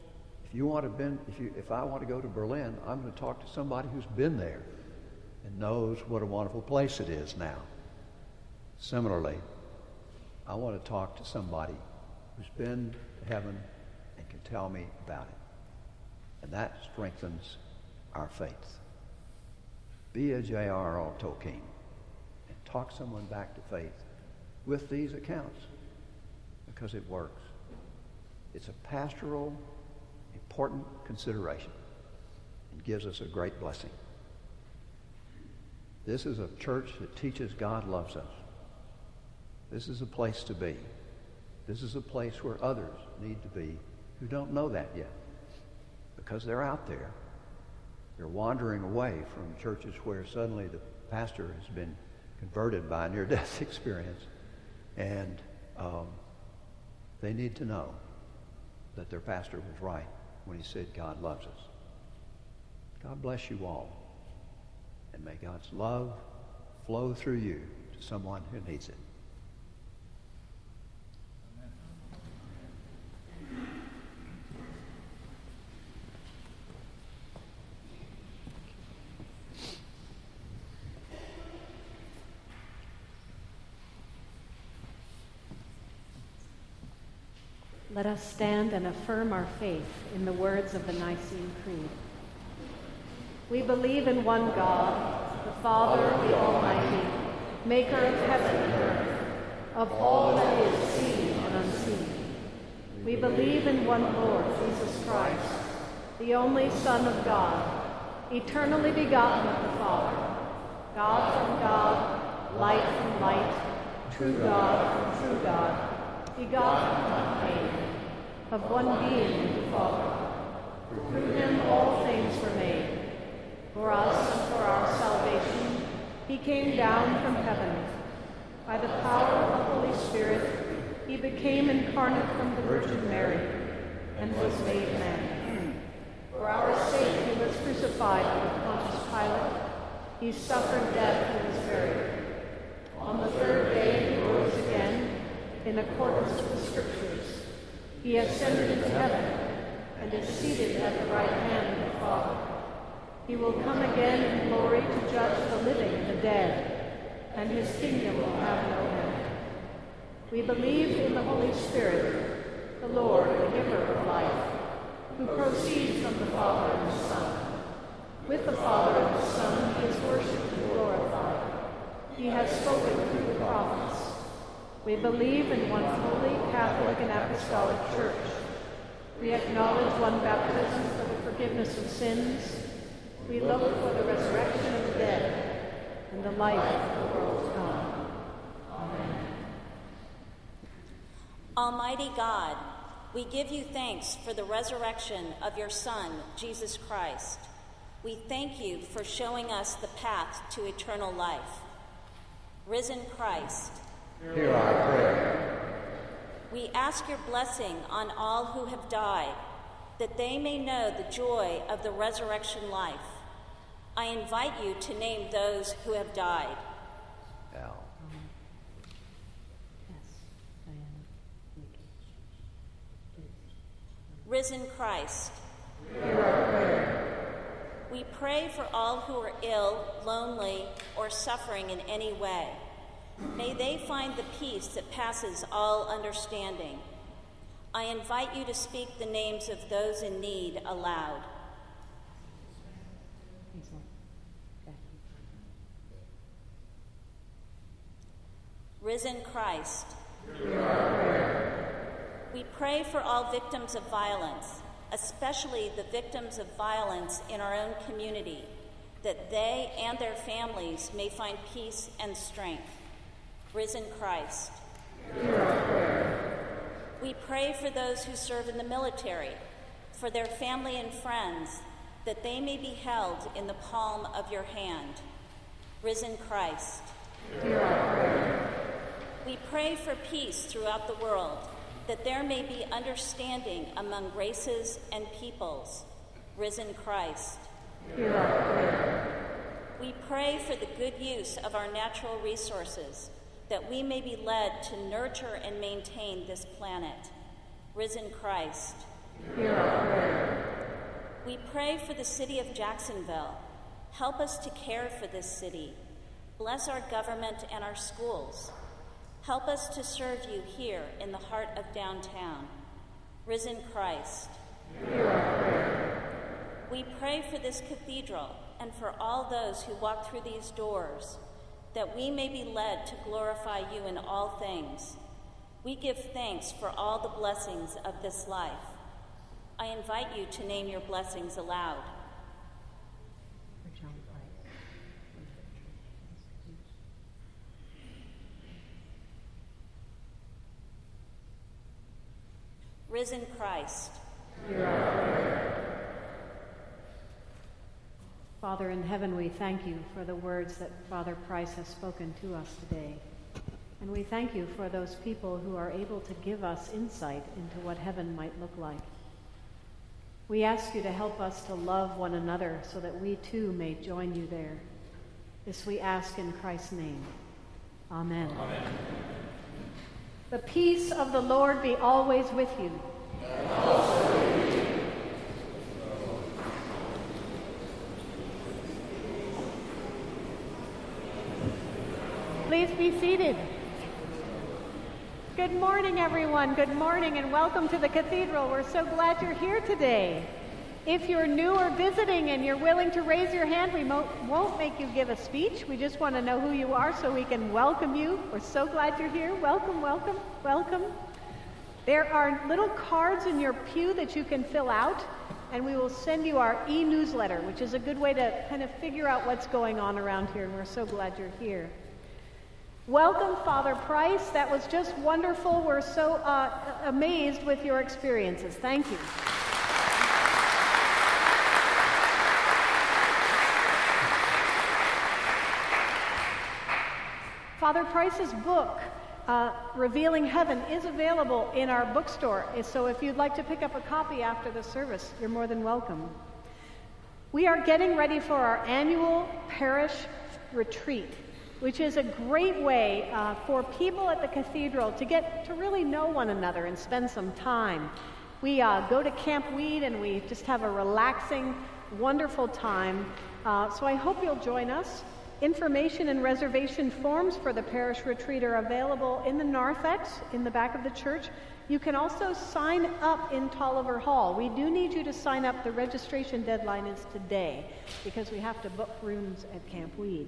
if I want to go to Berlin, I'm going to talk to somebody who's been there and knows what a wonderful place it is now. Similarly, I want to talk to somebody who's been to heaven and can tell me about it. And that strengthens our faith. Be a J.R.R. Tolkien and talk someone back to faith with these accounts, because it works. It's a pastoral, important consideration and gives us a great blessing. This is a church that teaches God loves us. This is a place to be. This is a place where others need to be who don't know that yet, because they're out there. They're wandering away from churches where suddenly the pastor has been converted by a near-death experience, and they need to know that their pastor was right when he said God loves us. God bless you all, and may God's love flow through you to someone who needs it. Let us stand and affirm our faith in the words of the Nicene Creed. We believe in one God, the Father, the Almighty, maker of heaven and earth, of all that is seen and unseen. We believe in one Lord, Jesus Christ, the only Son of God, eternally begotten of the Father, God from God, light from light, true God from true God, begotten, not made, of one being with the Father. Through him all things were made. For us and for our salvation, he came down from heaven. By the power of the Holy Spirit, he became incarnate from the Virgin Mary and was made man. For our sake, he was crucified under Pontius Pilate. He suffered death and was buried. On the third day, he rose again in accordance with the Scriptures. He ascended into heaven and is seated at the right hand of the Father. He will come again in glory to judge the living and the dead, and his kingdom will have no end. We believe in the Holy Spirit, the Lord, the giver of life, who proceeds from the Father and the Son. With the Father and the Son he is worshipped and glorified. He has spoken through the prophets. We believe in one holy, Catholic, and Apostolic Church. We acknowledge one baptism for the forgiveness of sins. We look for the resurrection of the dead and the life of the world to come. Amen. Almighty God, we give you thanks for the resurrection of your Son, Jesus Christ. We thank you for showing us the path to eternal life. Risen Christ, hear our prayer. we ask your blessing on all who have died, that they may know the joy of the resurrection life. I invite you to name those who have died. Al. Risen Christ, We pray for all who are ill, lonely, or suffering in any way. May they find the peace that passes all understanding. I invite you to speak the names of those in need aloud. Risen Christ, we pray for all victims of violence, especially the victims of violence in our own community, that they and their families may find peace and strength. Risen Christ, we pray for those who serve in the military, for their family and friends, that they may be held in the palm of your hand. Risen Christ, we pray for peace throughout the world, that there may be understanding among races and peoples. Risen Christ, we pray for the good use of our natural resources, that we may be led to nurture and maintain this planet. Risen Christ, we pray for the city of Jacksonville. Help us to care for this city. Bless our government and our schools. Help us to serve you here in the heart of downtown. Risen Christ, we pray for this cathedral and for all those who walk through these doors, that we may be led to glorify you in all things. We give thanks for all the blessings of this life. I invite you to name your blessings aloud. Risen Christ, Father in heaven, we thank you for the words that Father Price has spoken to us today. And we thank you for those people who are able to give us insight into what heaven might look like. We ask you to help us to love one another so that we too may join you there. This we ask in Christ's name. Amen. Amen. The peace of the Lord be always with you. And also with you. Please be seated. Good morning, everyone. Good morning, and welcome to the Cathedral. We're so glad you're here today. If you're new or visiting and you're willing to raise your hand, we won't make you give a speech. We just want to know who you are so we can welcome you. We're so glad you're here. Welcome, welcome, welcome. There are little cards in your pew that you can fill out, and we will send you our e-newsletter, which is a good way to kind of figure out what's going on around here, and we're so glad you're here. Welcome, Father Price. That was just wonderful. We're so amazed with your experiences. Thank you. Father Price's book, Revealing Heaven, is available in our bookstore. So if you'd like to pick up a copy after the service, you're more than welcome. We are getting ready for our annual parish retreat, which is a great way for people at the cathedral to get to really know one another and spend some time. We go to Camp Weed and we just have a relaxing, wonderful time. So I hope you'll join us. Information and reservation forms for the parish retreat are available in the narthex in the back of the church. You can also sign up in Tolliver Hall. We do need you to sign up. The registration deadline is today because we have to book rooms at Camp Weed.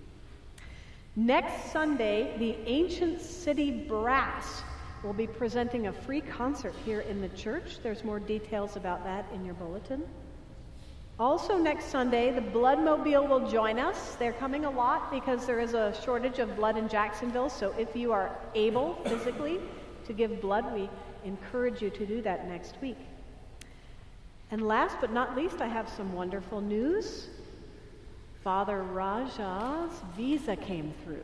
Next Sunday, the Ancient City Brass will be presenting a free concert here in the church. There's more details about that in your bulletin. Also next Sunday, the Bloodmobile will join us. They're coming a lot because there is a shortage of blood in Jacksonville, so if you are able physically to give blood, we encourage you to do that next week. And last but not least, I have some wonderful news. Father Raja's visa came through.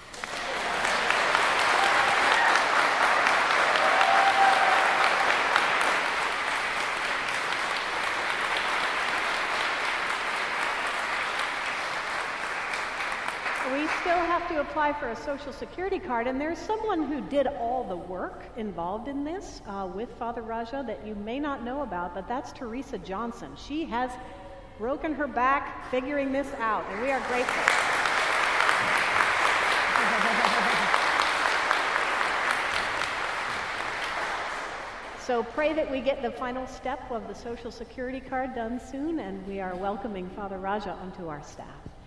We still have to apply for a Social Security card, and there's someone who did all the work involved in this with Father Raja that you may not know about, but that's Teresa Johnson. She has broken her back figuring this out, and we are grateful. So pray that we get the final step of the Social Security card done soon, and we are welcoming Father Raja onto our staff.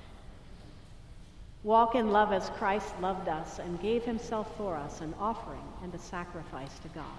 Walk in love as Christ loved us and gave himself for us, an offering and a sacrifice to God.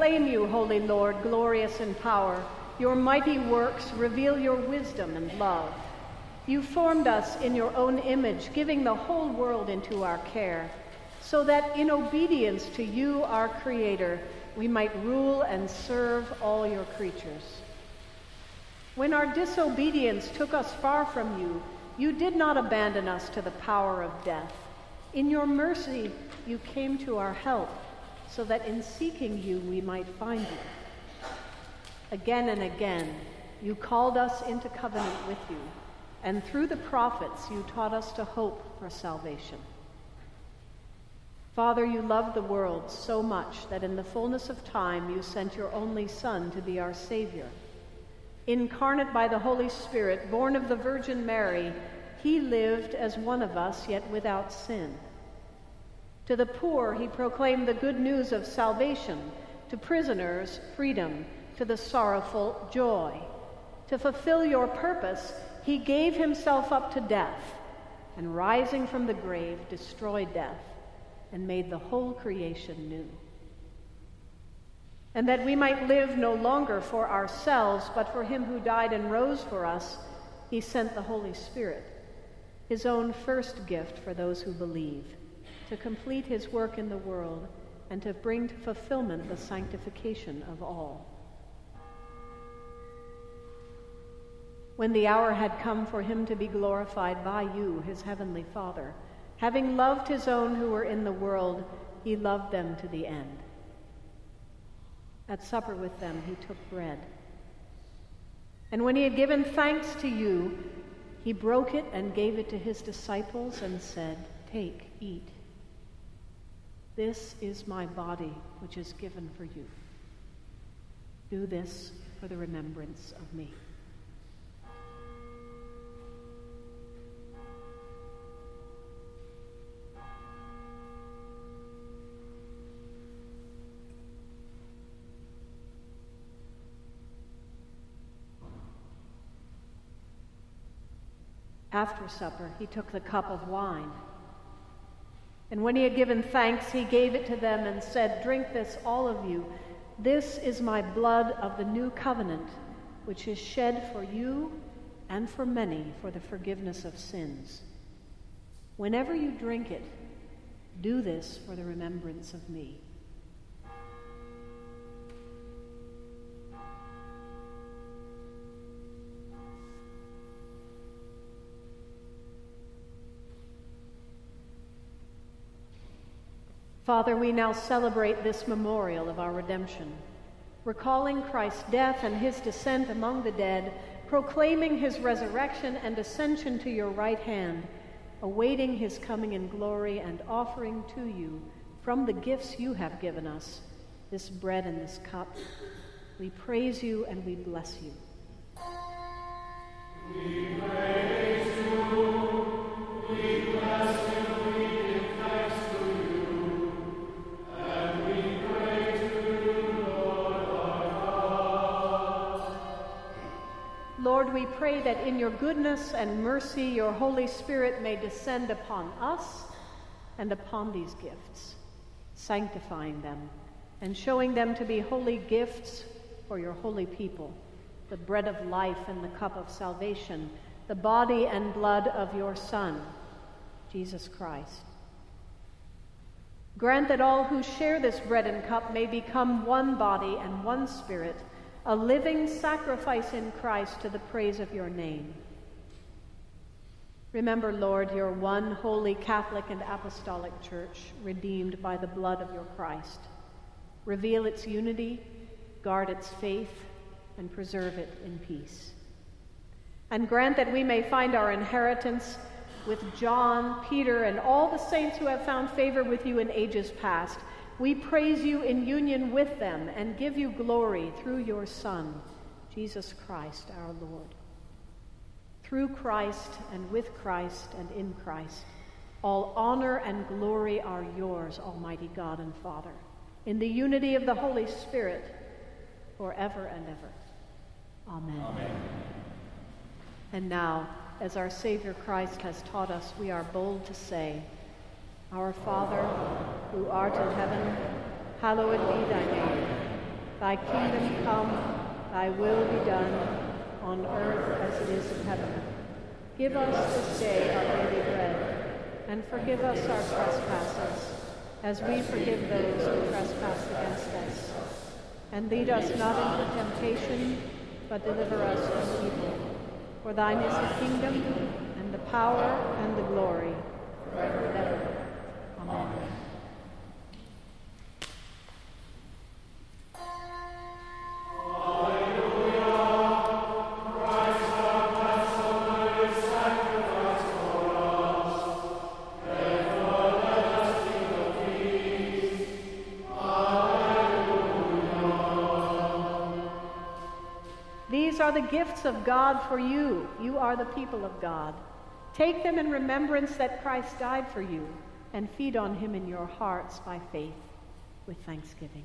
proclaim you, Holy Lord, glorious in power. Your mighty works reveal your wisdom and love. You formed us in your own image, giving the whole world into our care, so that in obedience to you, our Creator, we might rule and serve all your creatures. When our disobedience took us far from you, you did not abandon us to the power of death. In your mercy, you came to our help, so that in seeking you, we might find you. Again and again, you called us into covenant with you, and through the prophets, you taught us to hope for salvation. Father, you loved the world so much that in the fullness of time, you sent your only Son to be our Savior. Incarnate by the Holy Spirit, born of the Virgin Mary, he lived as one of us, yet without sin. To the poor, he proclaimed the good news of salvation, to prisoners, freedom, to the sorrowful, joy. To fulfill your purpose, he gave himself up to death, and rising from the grave, destroyed death, and made the whole creation new. And that we might live no longer for ourselves, but for him who died and rose for us, he sent the Holy Spirit, his own first gift for those who believe, to complete his work in the world and to bring to fulfillment the sanctification of all. When the hour had come for him to be glorified by you, his heavenly Father, having loved his own who were in the world, he loved them to the end. At supper with them, he took bread. And when he had given thanks to you, he broke it and gave it to his disciples and said, "Take, eat. This is my body, which is given for you. Do this for the remembrance of me." After supper, he took the cup of wine. And when he had given thanks, he gave it to them and said, "Drink this, all of you. This is my blood of the new covenant, which is shed for you and for many for the forgiveness of sins. Whenever you drink it, do this for the remembrance of me." Father, we now celebrate this memorial of our redemption, recalling Christ's death and his descent among the dead, proclaiming his resurrection and ascension to your right hand, awaiting his coming in glory, and offering to you, from the gifts you have given us, this bread and this cup. We praise you and we bless you. We praise you, we bless you. Lord, we pray that in your goodness and mercy, your Holy Spirit may descend upon us and upon these gifts, sanctifying them and showing them to be holy gifts for your holy people, the bread of life and the cup of salvation, the body and blood of your Son, Jesus Christ. Grant that all who share this bread and cup may become one body and one spirit, a living sacrifice in Christ to the praise of your name. Remember, Lord, your one holy Catholic and Apostolic Church, redeemed by the blood of your Christ. Reveal its unity, guard its faith, and preserve it in peace. And grant that we may find our inheritance with John, Peter, and all the saints who have found favor with you in ages past. We praise you in union with them and give you glory through your Son, Jesus Christ our Lord. Through Christ and with Christ and in Christ, all honor and glory are yours, Almighty God and Father, in the unity of the Holy Spirit, forever and ever. Amen. Amen. And now, as our Savior Christ has taught us, we are bold to say, Our Father, who art in heaven, hallowed be thy name. Thy kingdom come, thy will be done, on earth as it is in heaven. Give us this day our daily bread, and forgive us our trespasses, as we forgive those who trespass against us. And lead us not into temptation, but deliver us from evil. For thine is the kingdom, and the power, and the glory, forever and ever. Amen. These are the gifts of God for you. You are the people of God. Take them in remembrance that Christ died for you, and feed on him in your hearts by faith with thanksgiving.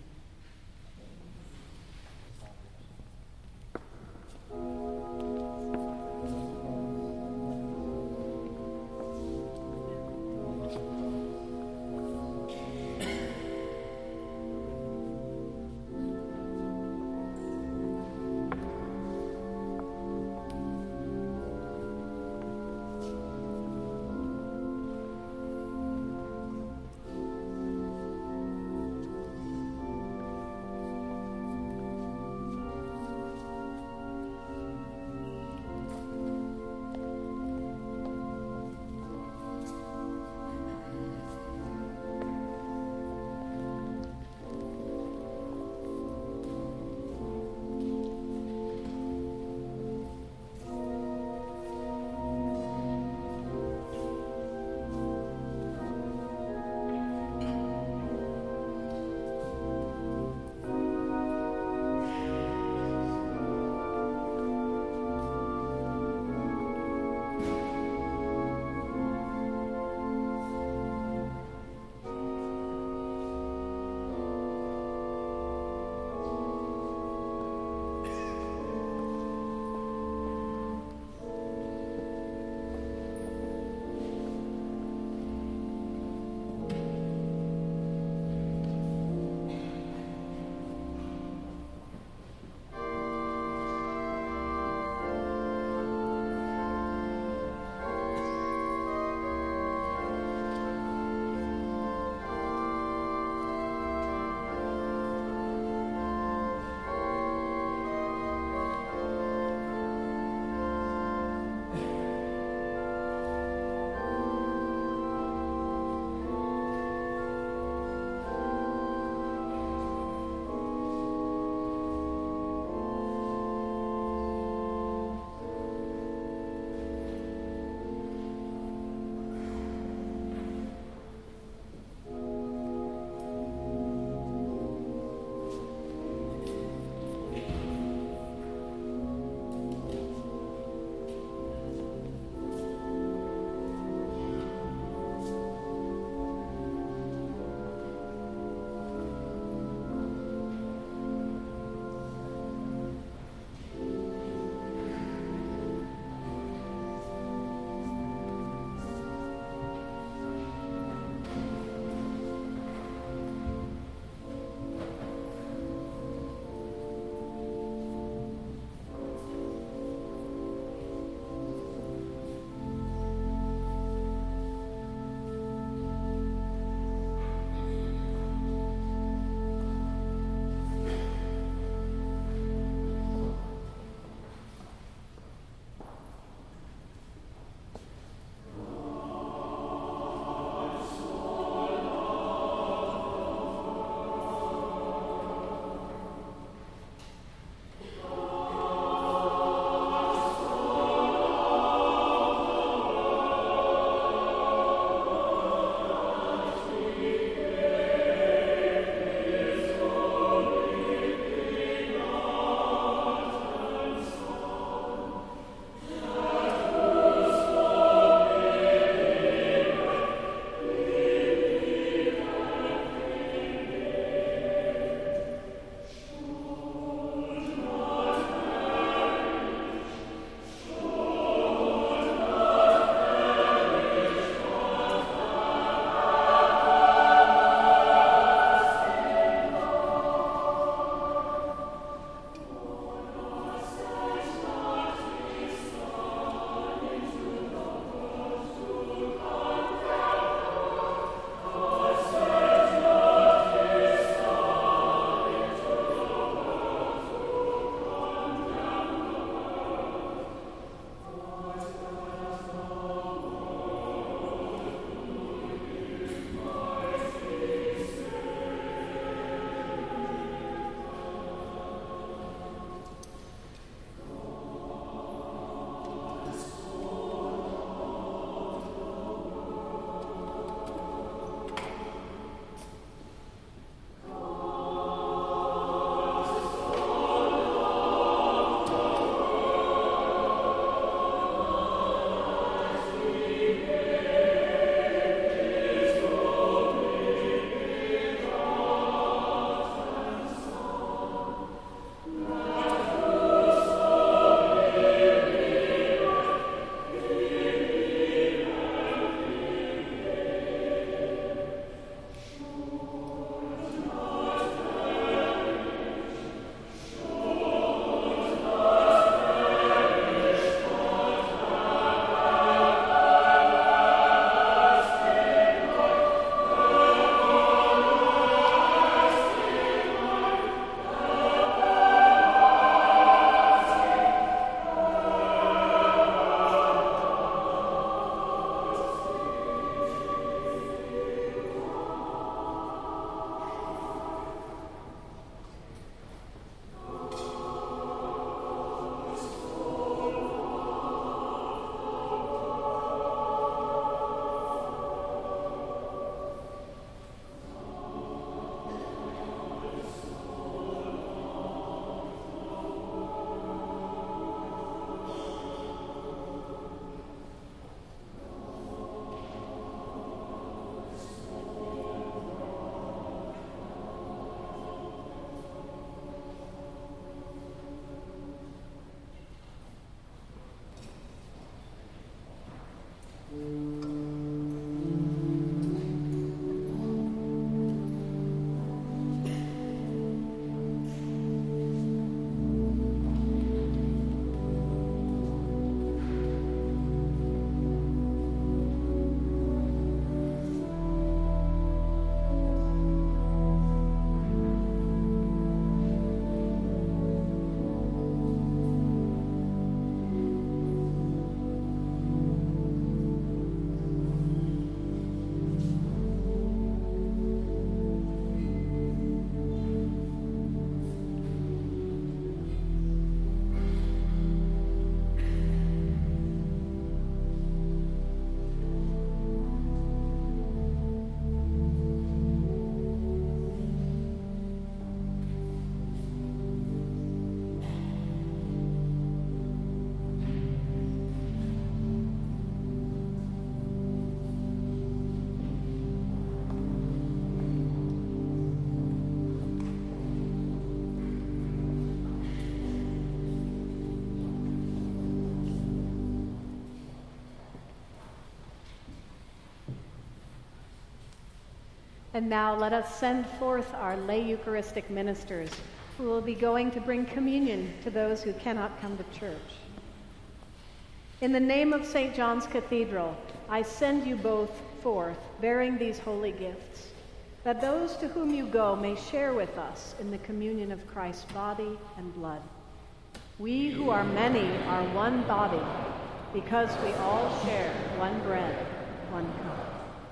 And now let us send forth our lay Eucharistic ministers, who will be going to bring communion to those who cannot come to church. In the name of St. John's Cathedral, I send you both forth, bearing these holy gifts, that those to whom you go may share with us in the communion of Christ's body and blood. We who are many are one body, because we all share one bread, one cup.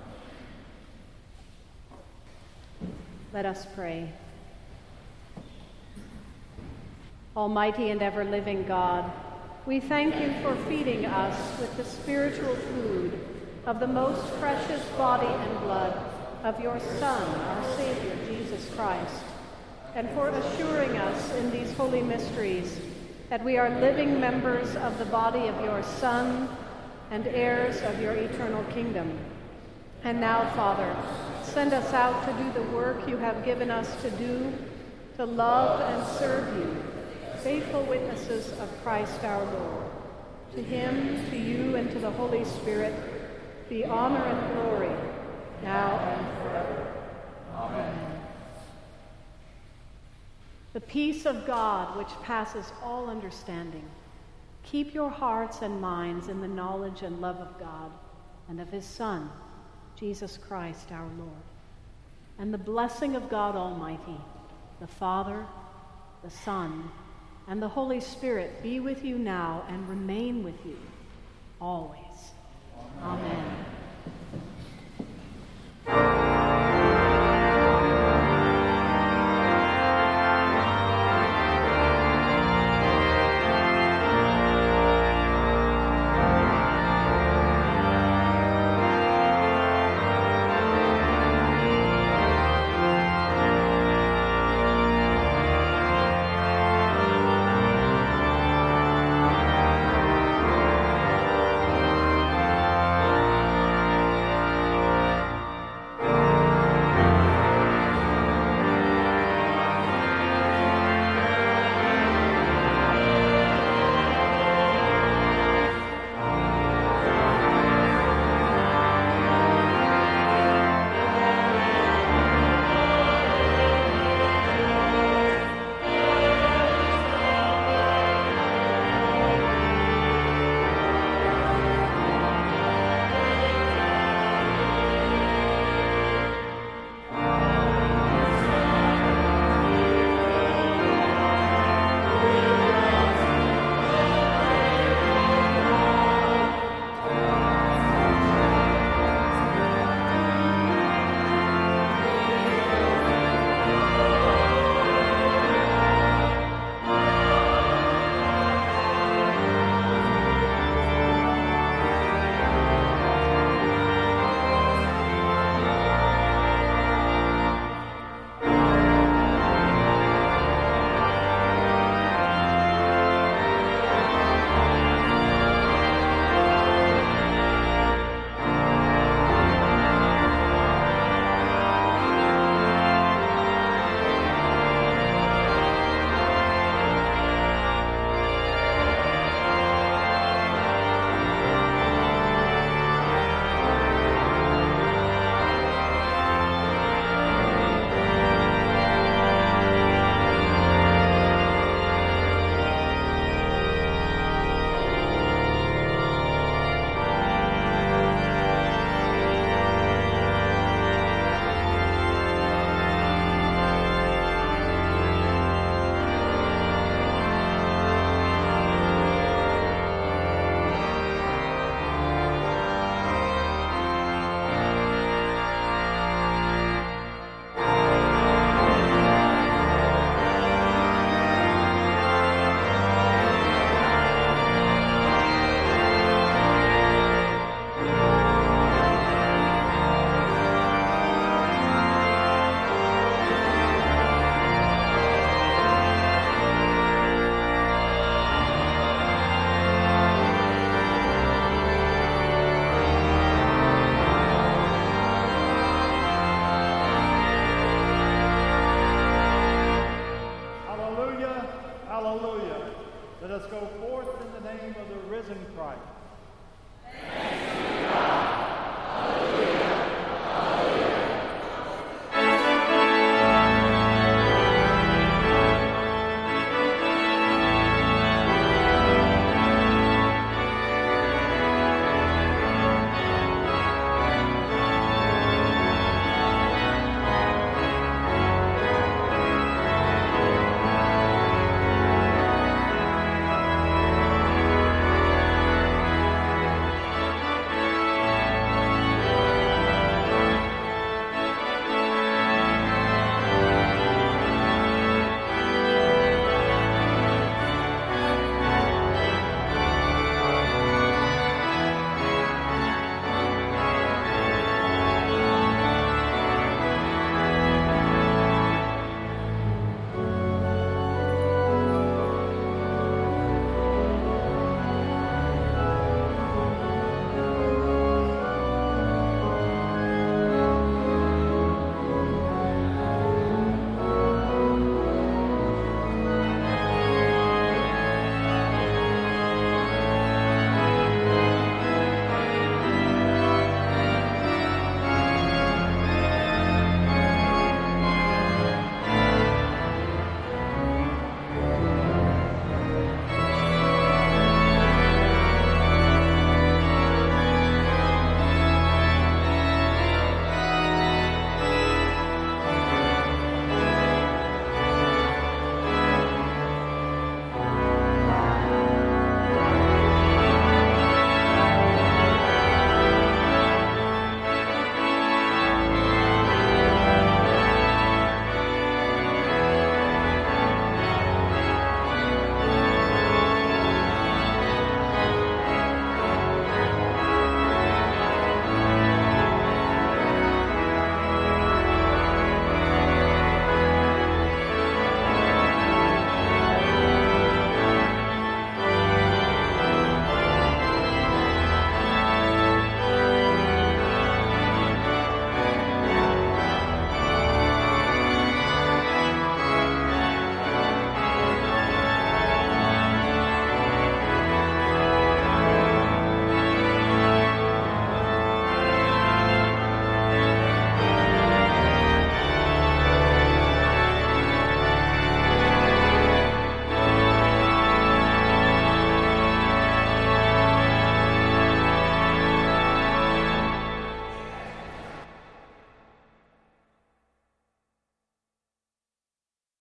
Let us pray. Almighty and ever-living God, we thank you for feeding us with the spiritual food of the most precious body and blood of your Son, our Savior, Jesus Christ, and for assuring us in these holy mysteries that we are living members of the body of your Son and heirs of your eternal kingdom. And now, Father, send us out to do the work you have given us to do, to love and serve you, faithful witnesses of Christ our Lord. To him, to you, and to the Holy Spirit be honor and glory, now and forever. Amen. The peace of God, which passes all understanding, keep your hearts and minds in the knowledge and love of God and of his Son, Jesus Christ our Lord. And the blessing of God Almighty, the Father, the Son, and the Holy Spirit be with you now and remain with you always. Amen.